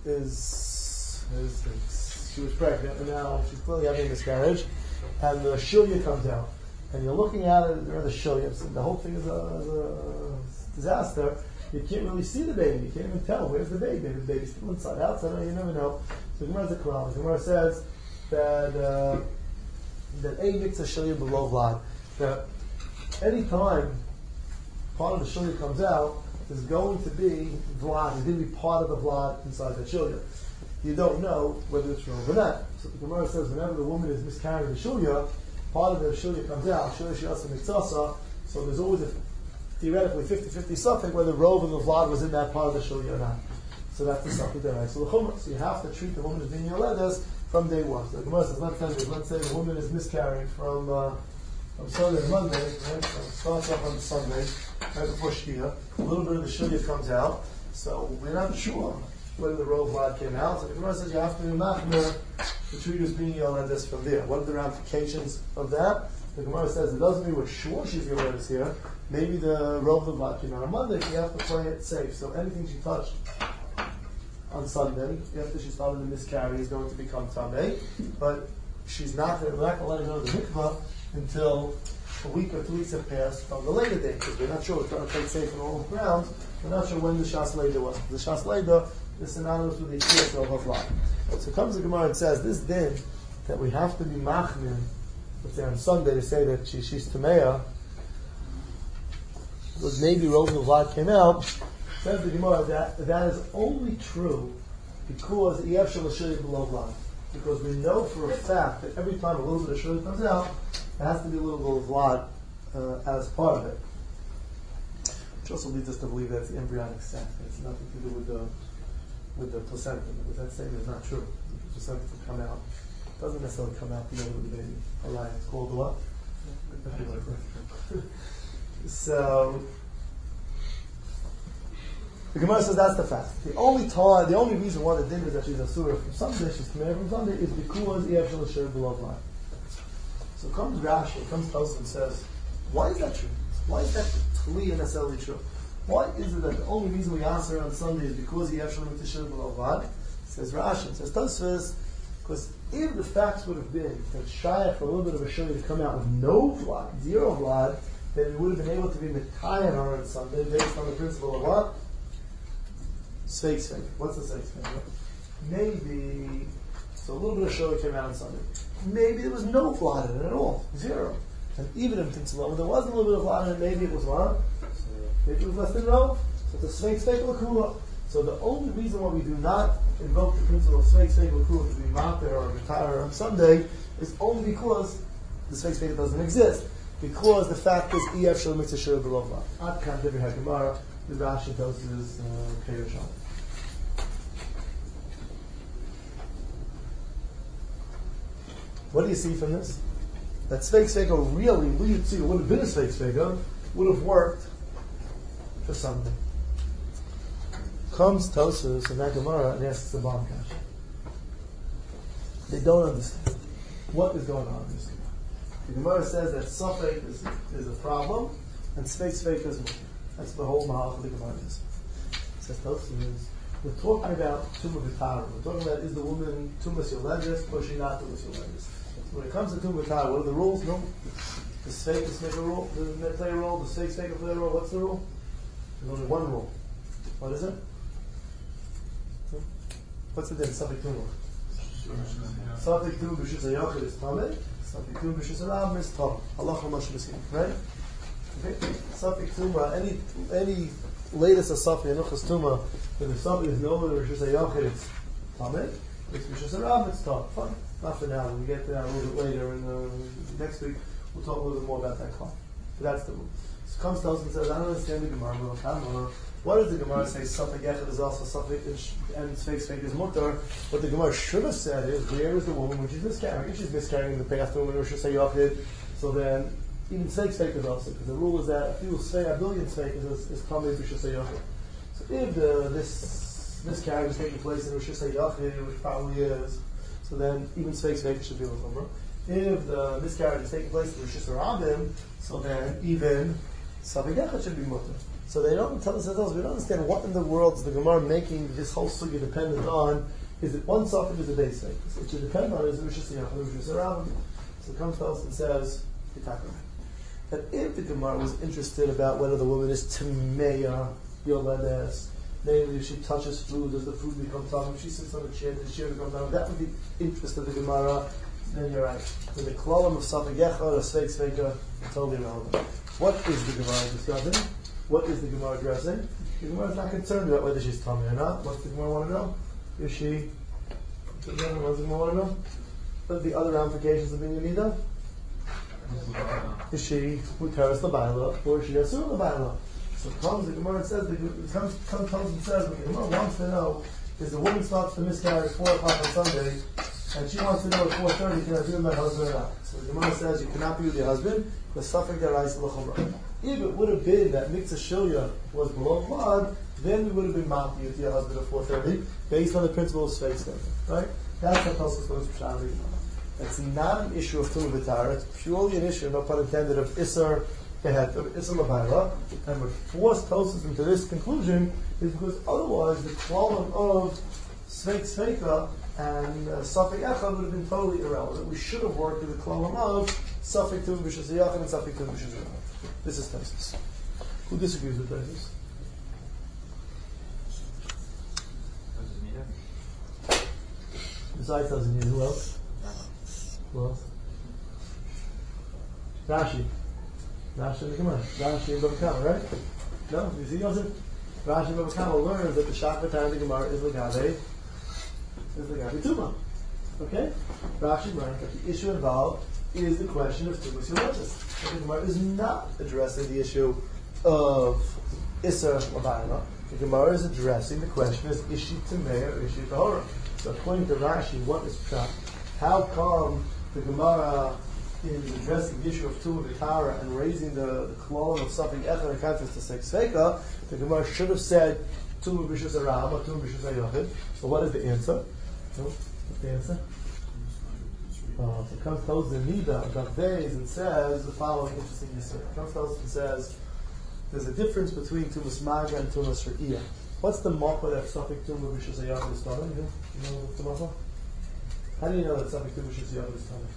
is, is, is she was pregnant and now she's clearly having a miscarriage, and the shilya comes out, and you're looking at it, there are the shilyas, and the whole thing is a, is a disaster. You can't really see the baby. You can't even tell where's the baby. The baby's still inside, outside. You never know. So the Gemara is a Quran. The Gemara says that uh, that a mix a shilya below vlad. That any time part of the shilya comes out, there's going to be vlad. There's going to be part of the vlad inside the shilya. You don't know whether it's wrong or not. So the Gemara says whenever the woman is miscarrying the shulya, part of the shulya comes out, shulya shiasa mitzasa, so there's always a theoretically fifty-fifty something whether Rove and the Vlad was in that part of the shulya or not. So that's the something there. So the chumrah. So you have to treat the woman as being yoledes from day one. So the Gemara says, let's say, let's say the woman is miscarrying from uh, from Sunday to Monday, right? So it starts off on Sunday, right before Shkia. A little bit of the shulya comes out, so we're not sure whether the Rove Vlad came out. So the Gemara says you have to be machmir the treat as being yoledes from there. What are the ramifications of that? The Gemara says it doesn't mean we're sure she's yoledes here. Maybe the Rove Vlad came out on Monday. You have to play it safe. So anything she touched on Sunday, after she started to miscarry, is going to become tamei. But she's not going to let her go to the mikvah until a week or two weeks have passed from the later date, because we're not sure. We're trying to play it safe on all grounds. We're not sure when the Shas Leda was. The Shas Leda is synonymous with the Yitzias of Vlad. So comes the Gemara and says this din that we have to be machmir, let's say on Sunday to say that she, she's tameya, was maybe Rove and Vlad came out. Says the Gemara that that is only true because Eyev Shel Shilya below Vlad. Because we know for a fact that every time a little bit of Shilya comes out, there has to be a little bit of Vlad uh, as part of it. Which also leads us to believe that it's the embryonic sac. It's nothing to do with the with the placenta. Because that statement is not true. The placenta will come out. It doesn't necessarily come out together with the baby. Alright, it's called what? So the Gemara says that's the fact. The only time, the only reason why the din is that she's a surah from Sunday, she's coming from Sunday, is because he actually shared below line. So comes Rashi, comes Tosa and says, why is that true? Why is that totally necessarily true? Why is it that the only reason we answer on Sunday is because he actually went to share below line? Says Rashi, says Tosa, because if the facts would have been that Shaya for a little bit of a show to come out with no vlad, zero vlad, then we would have been able to be metayan on Sunday based on the principle of what? Sveik Sveik. What's the Sveik Sveik? Maybe, so a little bit of show came out on Sunday. Maybe there was no vlad in it at all. Zero. And even if when there was a little bit of vlad in it, maybe it was what? Maybe it was less than no. So it's a Sveik Sveik L'Kula. So the only reason why we do not invoke the principle of Sveik Sveik L'Kula to be mater or retire on Sunday is only because the Sveik Sveik doesn't exist. Because the fact is, E F Shal Mitzvah Shir B'Lova. Ad Kan Divrei HaGemara, the Rashi tells us is Keir Shal. What do you see from this? That Sveik Sveika really, we would see, it would have been a Sveik Sveika, would have worked for Sunday. Comes Tosus and that Gemara and asks the Bam Kasha. They don't understand what is going on in this Gemara. The Gemara says that Safek is, is a problem and Sveik Sveika is more. That's the whole Mahal of the Gemara is. It says Tosus is, we're talking about Tumah V'Tara. We're talking about is the woman Tumas Yoledis or she not Tumas Yoledis. When it comes to Tumah V'Tara, what are the rules? No. The Sveik is make a rule, the play a role, the Sveik Sveika play a role. What's the rule? There's only one rule. What is it? What's the din? Safek Tumah. Safek Tumah B'Shus HaYachid is Tameh. Safek Tumah B'Shus HaRab is Tam. Allah Moshe B'Skim. Right? Okay. Safek Tumah. Any any latest of Safek Yenuchas Tumah, if the Safek is no longer B'Shus HaYachid, it's Tameh. If it's B'Shus HaRab, it's Tam. Fine. Not for now. When we get to that a little bit later, and uh, next week we'll talk a little bit more about that clock. But that's the rule. So comes to us and says, I don't understand the Gemara. What does the Gemara say? Safek Echad is also Safek and Sveik Sveik is Mutar. What the Gemara should have said is, where is the woman when she's miscarrying? If she's miscarrying in the past woman, or she'll say Yachid, so then even Sveik Sveik is also, because the rule is that a few Sveik, a billion Sveik is is Tamei B'Shus HaYachid. So if the, this miscarriage is taking place in Rosh Hashanah, which probably is, so then even Sveik Sveik should be with Umrah. If the miscarriage is taking place in Rosh Hashanah, so then even Safek Echad should be Mutar. So they don't tell us themselves, we don't understand what in the world is the Gemara making this whole sugya dependent on. Is it one Safek or is it a base Safek? It should depend on is it Rosh Hashanah or Rosh Hashanah. So it comes to us and says, that if the Gemara was interested about whether the woman is Tameya, Yoledes, namely if she touches food, does the food become taboo? If she sits on a chair, does the chair become taboo? That would be the interest of the Gemara. Then you're right. With the Klalim of Safek Echad or Sveik Sveika, totally irrelevant. What is the Gemara discussing? What is the Gemara addressing? The Gemara is not concerned about whether she's tummy or not. What's the Gemara want to know? Is she? What's the Gemara want to know? What are the other ramifications of being a nida? Is she Muteris L'Baila or is she Asur L'Baila? So it comes the Gemara and says the it comes comes comes and says what the Gemara wants to know is the woman starts to miscarry at four o'clock on Sunday and she wants to know at four thirty can I be with my husband or not? So the Gemara says you cannot be with your husband. The Safek Deraisa L'Chumrah. If it would have been that Mikzah Shilya was below blood, then we would have been mafia with your husband at four thirty, based on the principle of Sveik Sveika. Right? That's how Tosfos goes for Sha'ar. It's not an issue of Tumah V'Tara, it's purely an issue, no pun intended, of Isser Behet, of Isser L'Baila. And what forced Tosfos into this conclusion is because otherwise the Klalim of Sveik Sveika and uh, Safek Echad would have been totally irrelevant. We should have worked with the Klalim of Safek Tumah B'Shus HaYachid and Safek Tumah B'Shus HaRab. This is Tosfos. Who disagrees with Tosfos? Besides doesn't need who else? Who else? Rashi. Rashi and the Gemara. Rashi and Bava Kama, right? No? You see Yosef? Rashi and Bava Kama learns that the Shakvatar of the Gemara is Lagabe, is Lagabe Tumah. Okay? Rashi learns that the issue involved is the question of Tumas Yoledes. The Gemara is not addressing the issue of Isser Labayla. The Gemara is addressing the question is, is she Tameh or is she Tahora? So according to Rashi, what is Pshat? How come the Gemara is addressing the issue of Tumah V'Tara and raising the, the klal of something Echad in contrast to Sveika? The Gemara should have said Tumah B'Shus Aram or Tumah B'Shus Ayochid. So what is the answer? So, what's the answer? Uh, so it comes to the Nida of Days and says the following interesting answer. It comes to us and says there's a difference between Tumas Maga and Tumas Re'iyah. What's the mappa that Safik Tumah B'Shus Ayochid is talking? You know what's the mappa? How do you know that Safik Tumah B'Shus Ayochid is talking?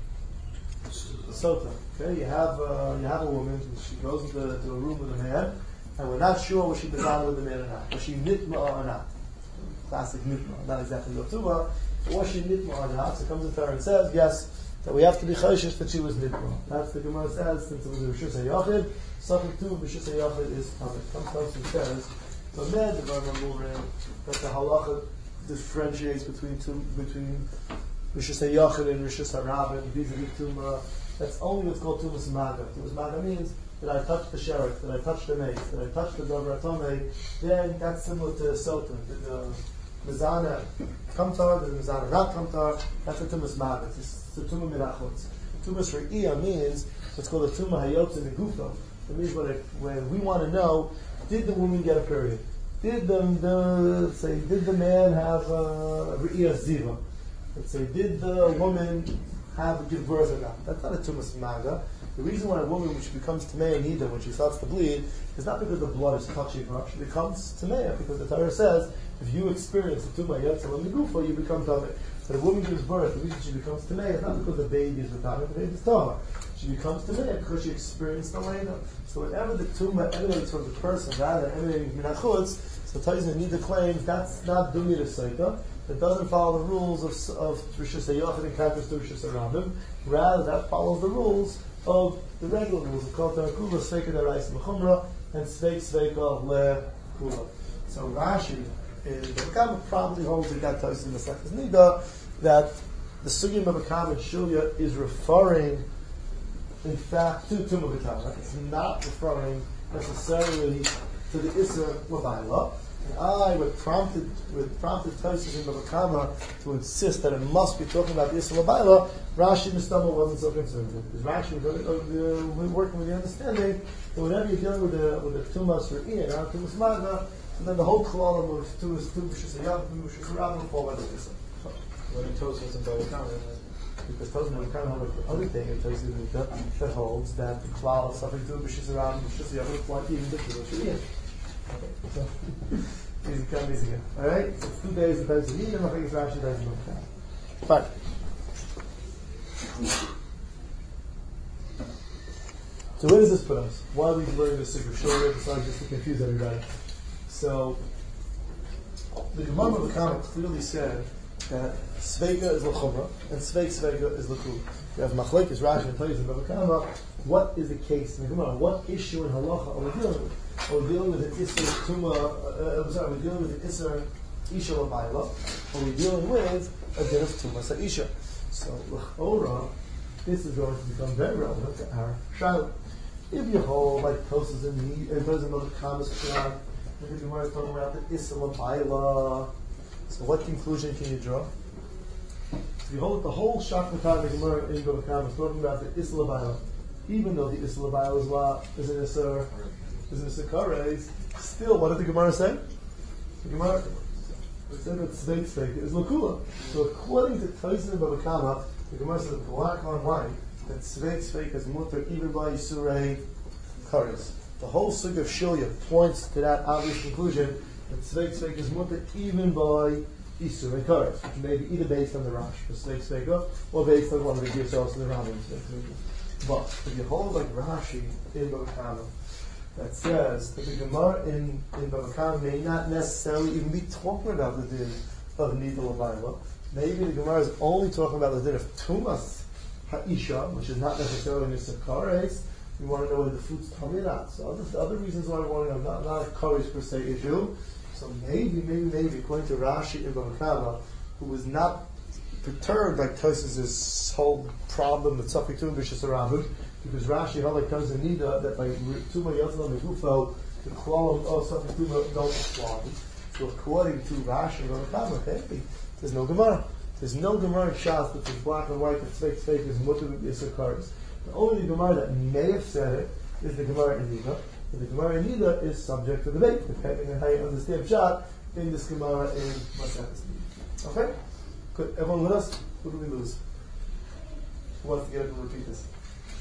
Sota. Okay, you have uh, you have a woman. She goes into, into a room with a man, and we're not sure was she began with the man or not. Was she nitma or not? Classic nitma, not exactly notuma. Was she nitma or not? So it comes in Torah and says yes that we have to be chayshish that she was nitma. That's the Gemara says since it was a rishus hayachid. Safik tu rishus hayachid is coming. Comes and says the man the Gemara moving that the halacha differentiates between two between. Rishus HaYachid and Rishus HaRabin, vis-a-vis Tumah. That's only what's called Tumas Maga. Tumas Maga means that I touch the Sherek, that I touch the mace, that I touch the Dover Atome, then that's similar to Sota. The Mizana Kamtar, the Mizana not Kamtar, that's a Tumas Maga. It's a Tumah Mirachutz. Tumas Re'iyah means what's called a Tumah Hayotz in the Gufa. It means when, it, when we want to know, did the woman get a period? Did the, the say, did the man have a Re'iyah Ziva? Let's say, did the woman have give birth or not? That's not a tumas maga. The reason why a woman, when she becomes tamei nida, when she starts to bleed, is not because the blood is touching her. She becomes tamei because the Torah says, if you experience the tumah yetzel in the gufa, you become tamei. But a woman gives birth, the reason she becomes tamei is not because the baby is retarded, the baby is tamei. She becomes tamei because she experienced the lena. So whenever the tumah emanates from the person rather than emanating from minachutz, so Taizna Nida claims that's not dunya to seita. It doesn't follow the rules of of Rishus HaYachid and contrast to Rishus HaRabim. Rather, that follows the rules of the regular rules of Kol Torah Kula, Sveika D'Oraisa B'Chumra, and Sveik Sveika Le'Kula. So Rashi, in the Makam probably holds in that Taizna Masechtas Nida that the Sugya Makam and Shulya is referring, in fact, to Tumah V'Tara. It's not referring necessarily to the Isser L'Bayla. And I would prompted with prompted Taisus in Bava Kama to insist that it must be talking about the Isser L'Bayla. Rashi Mistama wasn't so concerned with it. Because Rashi was uh, working with the understanding that whenever you're dealing with the with the Tumas Re'iyah, not Tumas Maga, and then the whole column of Tumas Tumas Shusayam, Tumas Shusayam will fall by the Isser. What in Tosos and Bava Kama? Because Tosin Bava Kama has the other thing in Tosin that holds that the cloud something to B'Shusayam, B'Shusayam will apply even to Tumas Re'iyah. Okay, so easy come, easy go. Alright? So it's two days in terms of Eden, I think it's Rashi days in Bava. Fine. So where does this put us? Why are we learning this Sikh of Shulya besides just to confuse everybody? So the Gemara of the Kama clearly said that Sveika is L'chumra and Sveik Sveika is L'kul. You have Machlek is Rashi and Taiz in Bava Kama. What is the case in the Gemara? What issue in Halacha are we dealing with? Are we dealing with an Isser Tuma? Uh, I'm sorry, are we dealing with an Isser Isha L'Bayla? Are we dealing with a din of Tuma Sa'isha? So L'chora, this is going to become very relevant to our Shaila. If you hold like Tosas and me, and those another Kamas Shad, and the Gemara is talking about the Isser L'Bayla. So what conclusion can you draw? If you hold the whole Shakmatan the Gemara in Bava Kama is talking about the Isser L'Bayla, even though the Isser L'Bayla is what is an Isser is an Isser Kares, still what did the Gemara say? The Gemara said that Sveik Sveik is L'Kula. So according to Taisin and Bava Kama, the Gemara says black on white that Sveik Sveik is mutter even by Yisurei Kares. The whole Sugya of Shilya points to that obvious conclusion that Sveik Sveik is mutter even by Yisurei Kares, which may be either based on the Rash for Sveik Sveik or based on one of the Gishos in the Rambam. But if you hold like Rashi in Bava Kama that says that the Gemara in, in Bava Kama may not necessarily even be talking about the din of Nida L'Bayla. Maybe the Gemara is only talking about the din of Tumas Ha'isha, which is not necessarily Nisar Kares. We want to know whether the food's tummy or not. So other, the other reasons why we want to know, not, not a Kares per se issue. So maybe, maybe, maybe, according to Rashi in Bava Kama, who was not perturbed by Tosas' whole problem with Safik Tum B'Shus HaRabim, because Rashi Halak comes in Nida that by Tuma Yotzal Megufo, the Klolam of something Tuma don't quality. So according to Rashi Halak, okay, there's no Gemara. There's no Gemara in Shas that is black and white that fake fake is mutter is occurs. The only Gemara that may have said it is the Gemara in Nida. But the Gemara in Nida is subject to debate, depending on how you understand Pshat in this Gemara in Maseches Nida. Okay? Good. Everyone with us? Who do we lose? Who wants to get up and repeat this?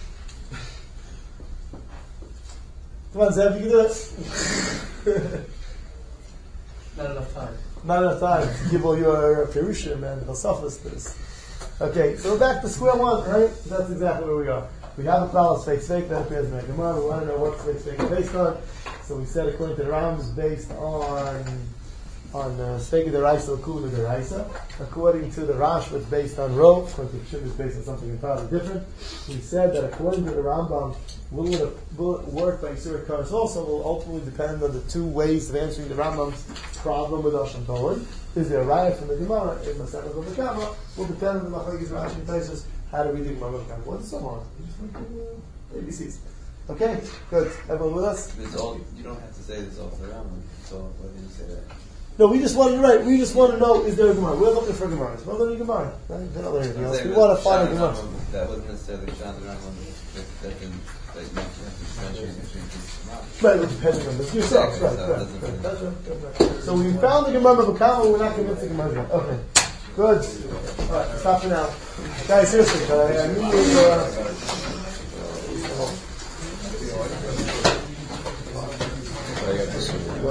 Come on, Zev, you can do it. Not enough time. Not enough time to give all your Perushim and Filosofis to this. Okay, so we're back to square one, right? That's exactly where we are. We have a problem, fake, fake, that appears in the Gemara. We want to know what fake, fake is based on. So we said, according to the Ram, is based on on Svegi the Raisa, Kula the Raisa. According to the Rash, it's based on Ro. According to Shib, it's based on something entirely different. We said that according to the Rambam, will it, will it work by Yisur Karas also will ultimately depend on the two ways of answering the Rambam's problem with Asham Tolan. Is there a raya from the Gemara in Masechah Bavakama? Will depend on the Machlokes Rashi and Taisus. How do we do Gemara Bavakama? What's so hard? You just like uh, A B Cs. Okay, good. Everyone with us? It's all, you don't have to say this all for the Rambam. So why did you say that? No, we just want to, right, we just want to know, is there a Gemara? We're looking for Gemara. We're looking for Gemara. Right? We're not looking for anything else. We want to find a Gemara. That wasn't necessarily Shad the Rambam. That didn't, that you have to differentiate between these. Right, we're depending on this. Yourselves, right, right, right. That's right, that's right. So we found the Gemara of Akama, we're not convinced the Gemara. Okay. Good. Alright, stop for now. Guys, seriously, I, I need you, uh,